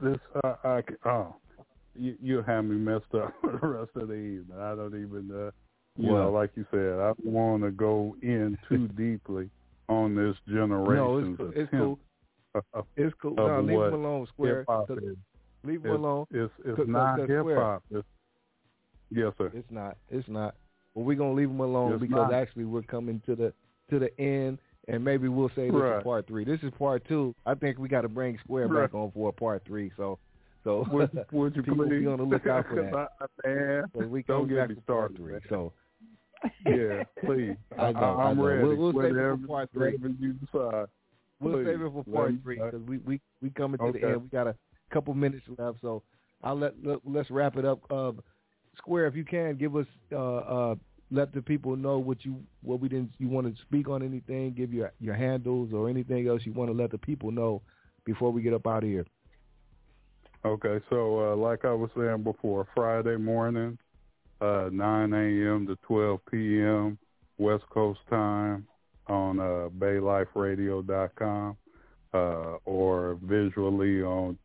you have me messed up for the rest of the evening. I don't even, you know, like you said, I don't want to go in too deeply on this generation's it's cool. It's cool. No, leave him alone, Square. Leave him alone. It's not hip-hop. Yes, sir. It's not. Well, we're going to leave him alone because actually we're coming to the end, and maybe we'll say this is part 3. This is part 2. I think we got to bring Square back on for a part 3, so would you people please? be on the lookout for that. So we don't get me started. So yeah, please. I'm ready. We'll save it for part 3. You decide. We'll save it for part 3 because we coming to the end. We got a couple minutes left, so let's wrap it up. Square, if you can, give us let the people know you want to speak on anything, give your handles or anything else you want to let the people know before we get up out of here. Okay, so like I was saying before, Friday morning, 9 a.m. to 12 p.m. West Coast time on BayLifeRadio.com or visually on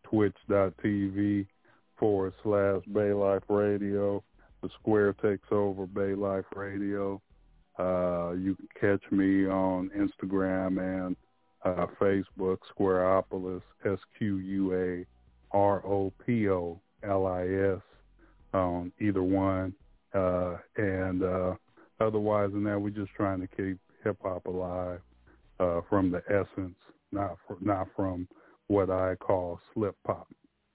twitch.tv/BayLifeRadio. The Square takes over Bay Life Radio. You can catch me on Instagram and Facebook, Squareopolis, SQUAROPOLIS, on either one. And otherwise than that, we're just trying to keep hip-hop alive from the essence, not from what I call slip-pop.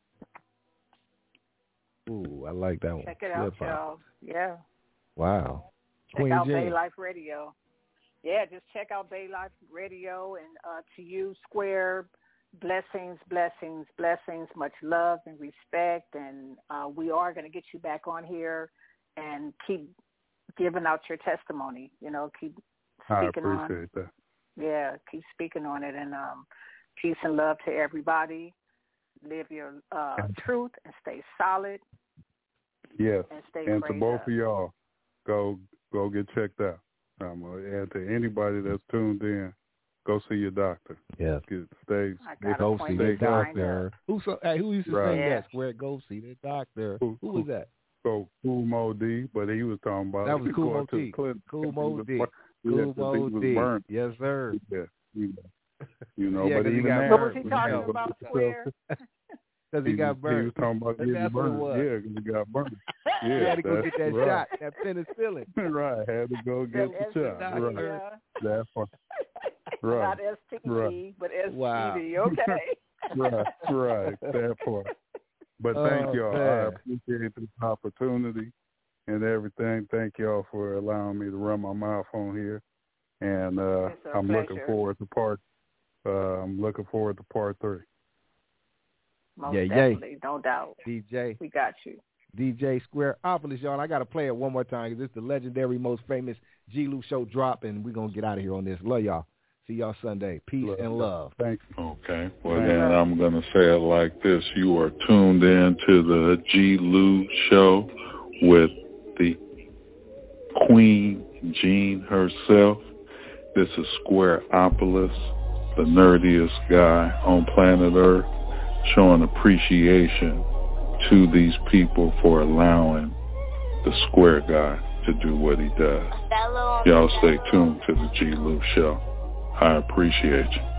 Ooh, I like that one. Check it out, y'all. Yeah. Wow. Check out Bay Life Radio. Yeah, just check out Bay Life Radio, and to you, Square, blessings, much love and respect, and we are going to get you back on here and keep giving out your testimony, keep speaking on. I appreciate that. Yeah, keep speaking on it, and peace and love to everybody. Live your truth and stay solid. Yes, and to both up. of y'all, go get checked out. And to anybody that's tuned in, go see your doctor. Yeah, go see the doctor. Who used to say that? Square, go see the doctor. Who was that? So Kool Moe Dee, but he was talking about that was Kool Moe Dee. Kool Moe Dee. Kool Moe Dee. Yes, sir. Yeah, but even now, what was he talking about, Square? Because he got burned. He was talking about getting burned. Yeah, because he got burned. Yeah, he had to go get that shot, that penicillin. Right, had to go get the shot. Right. That's fine. Right. Not STD, but STD. Wow. Okay. Right. That part. But thank y'all. Man. I appreciate this opportunity and everything. Thank y'all for allowing me to run my mouth on here. And I'm looking forward to part 3. Most definitely, no doubt. DJ. We got you. DJ Squareopolis, y'all. I got to play it one more time because it's the legendary, most famous G. Lou Show drop, and we're going to get out of here on this. Love y'all. See y'all Sunday. Peace and love. Thanks. Okay. Well, then I'm going to say it like this. You are tuned in to the G. Lou Show with the Queen Jean herself. This is Squareopolis, the nerdiest guy on planet Earth, showing appreciation to these people for allowing the Square guy to do what he does. Y'all stay tuned to the G. Lou Show. I appreciate you.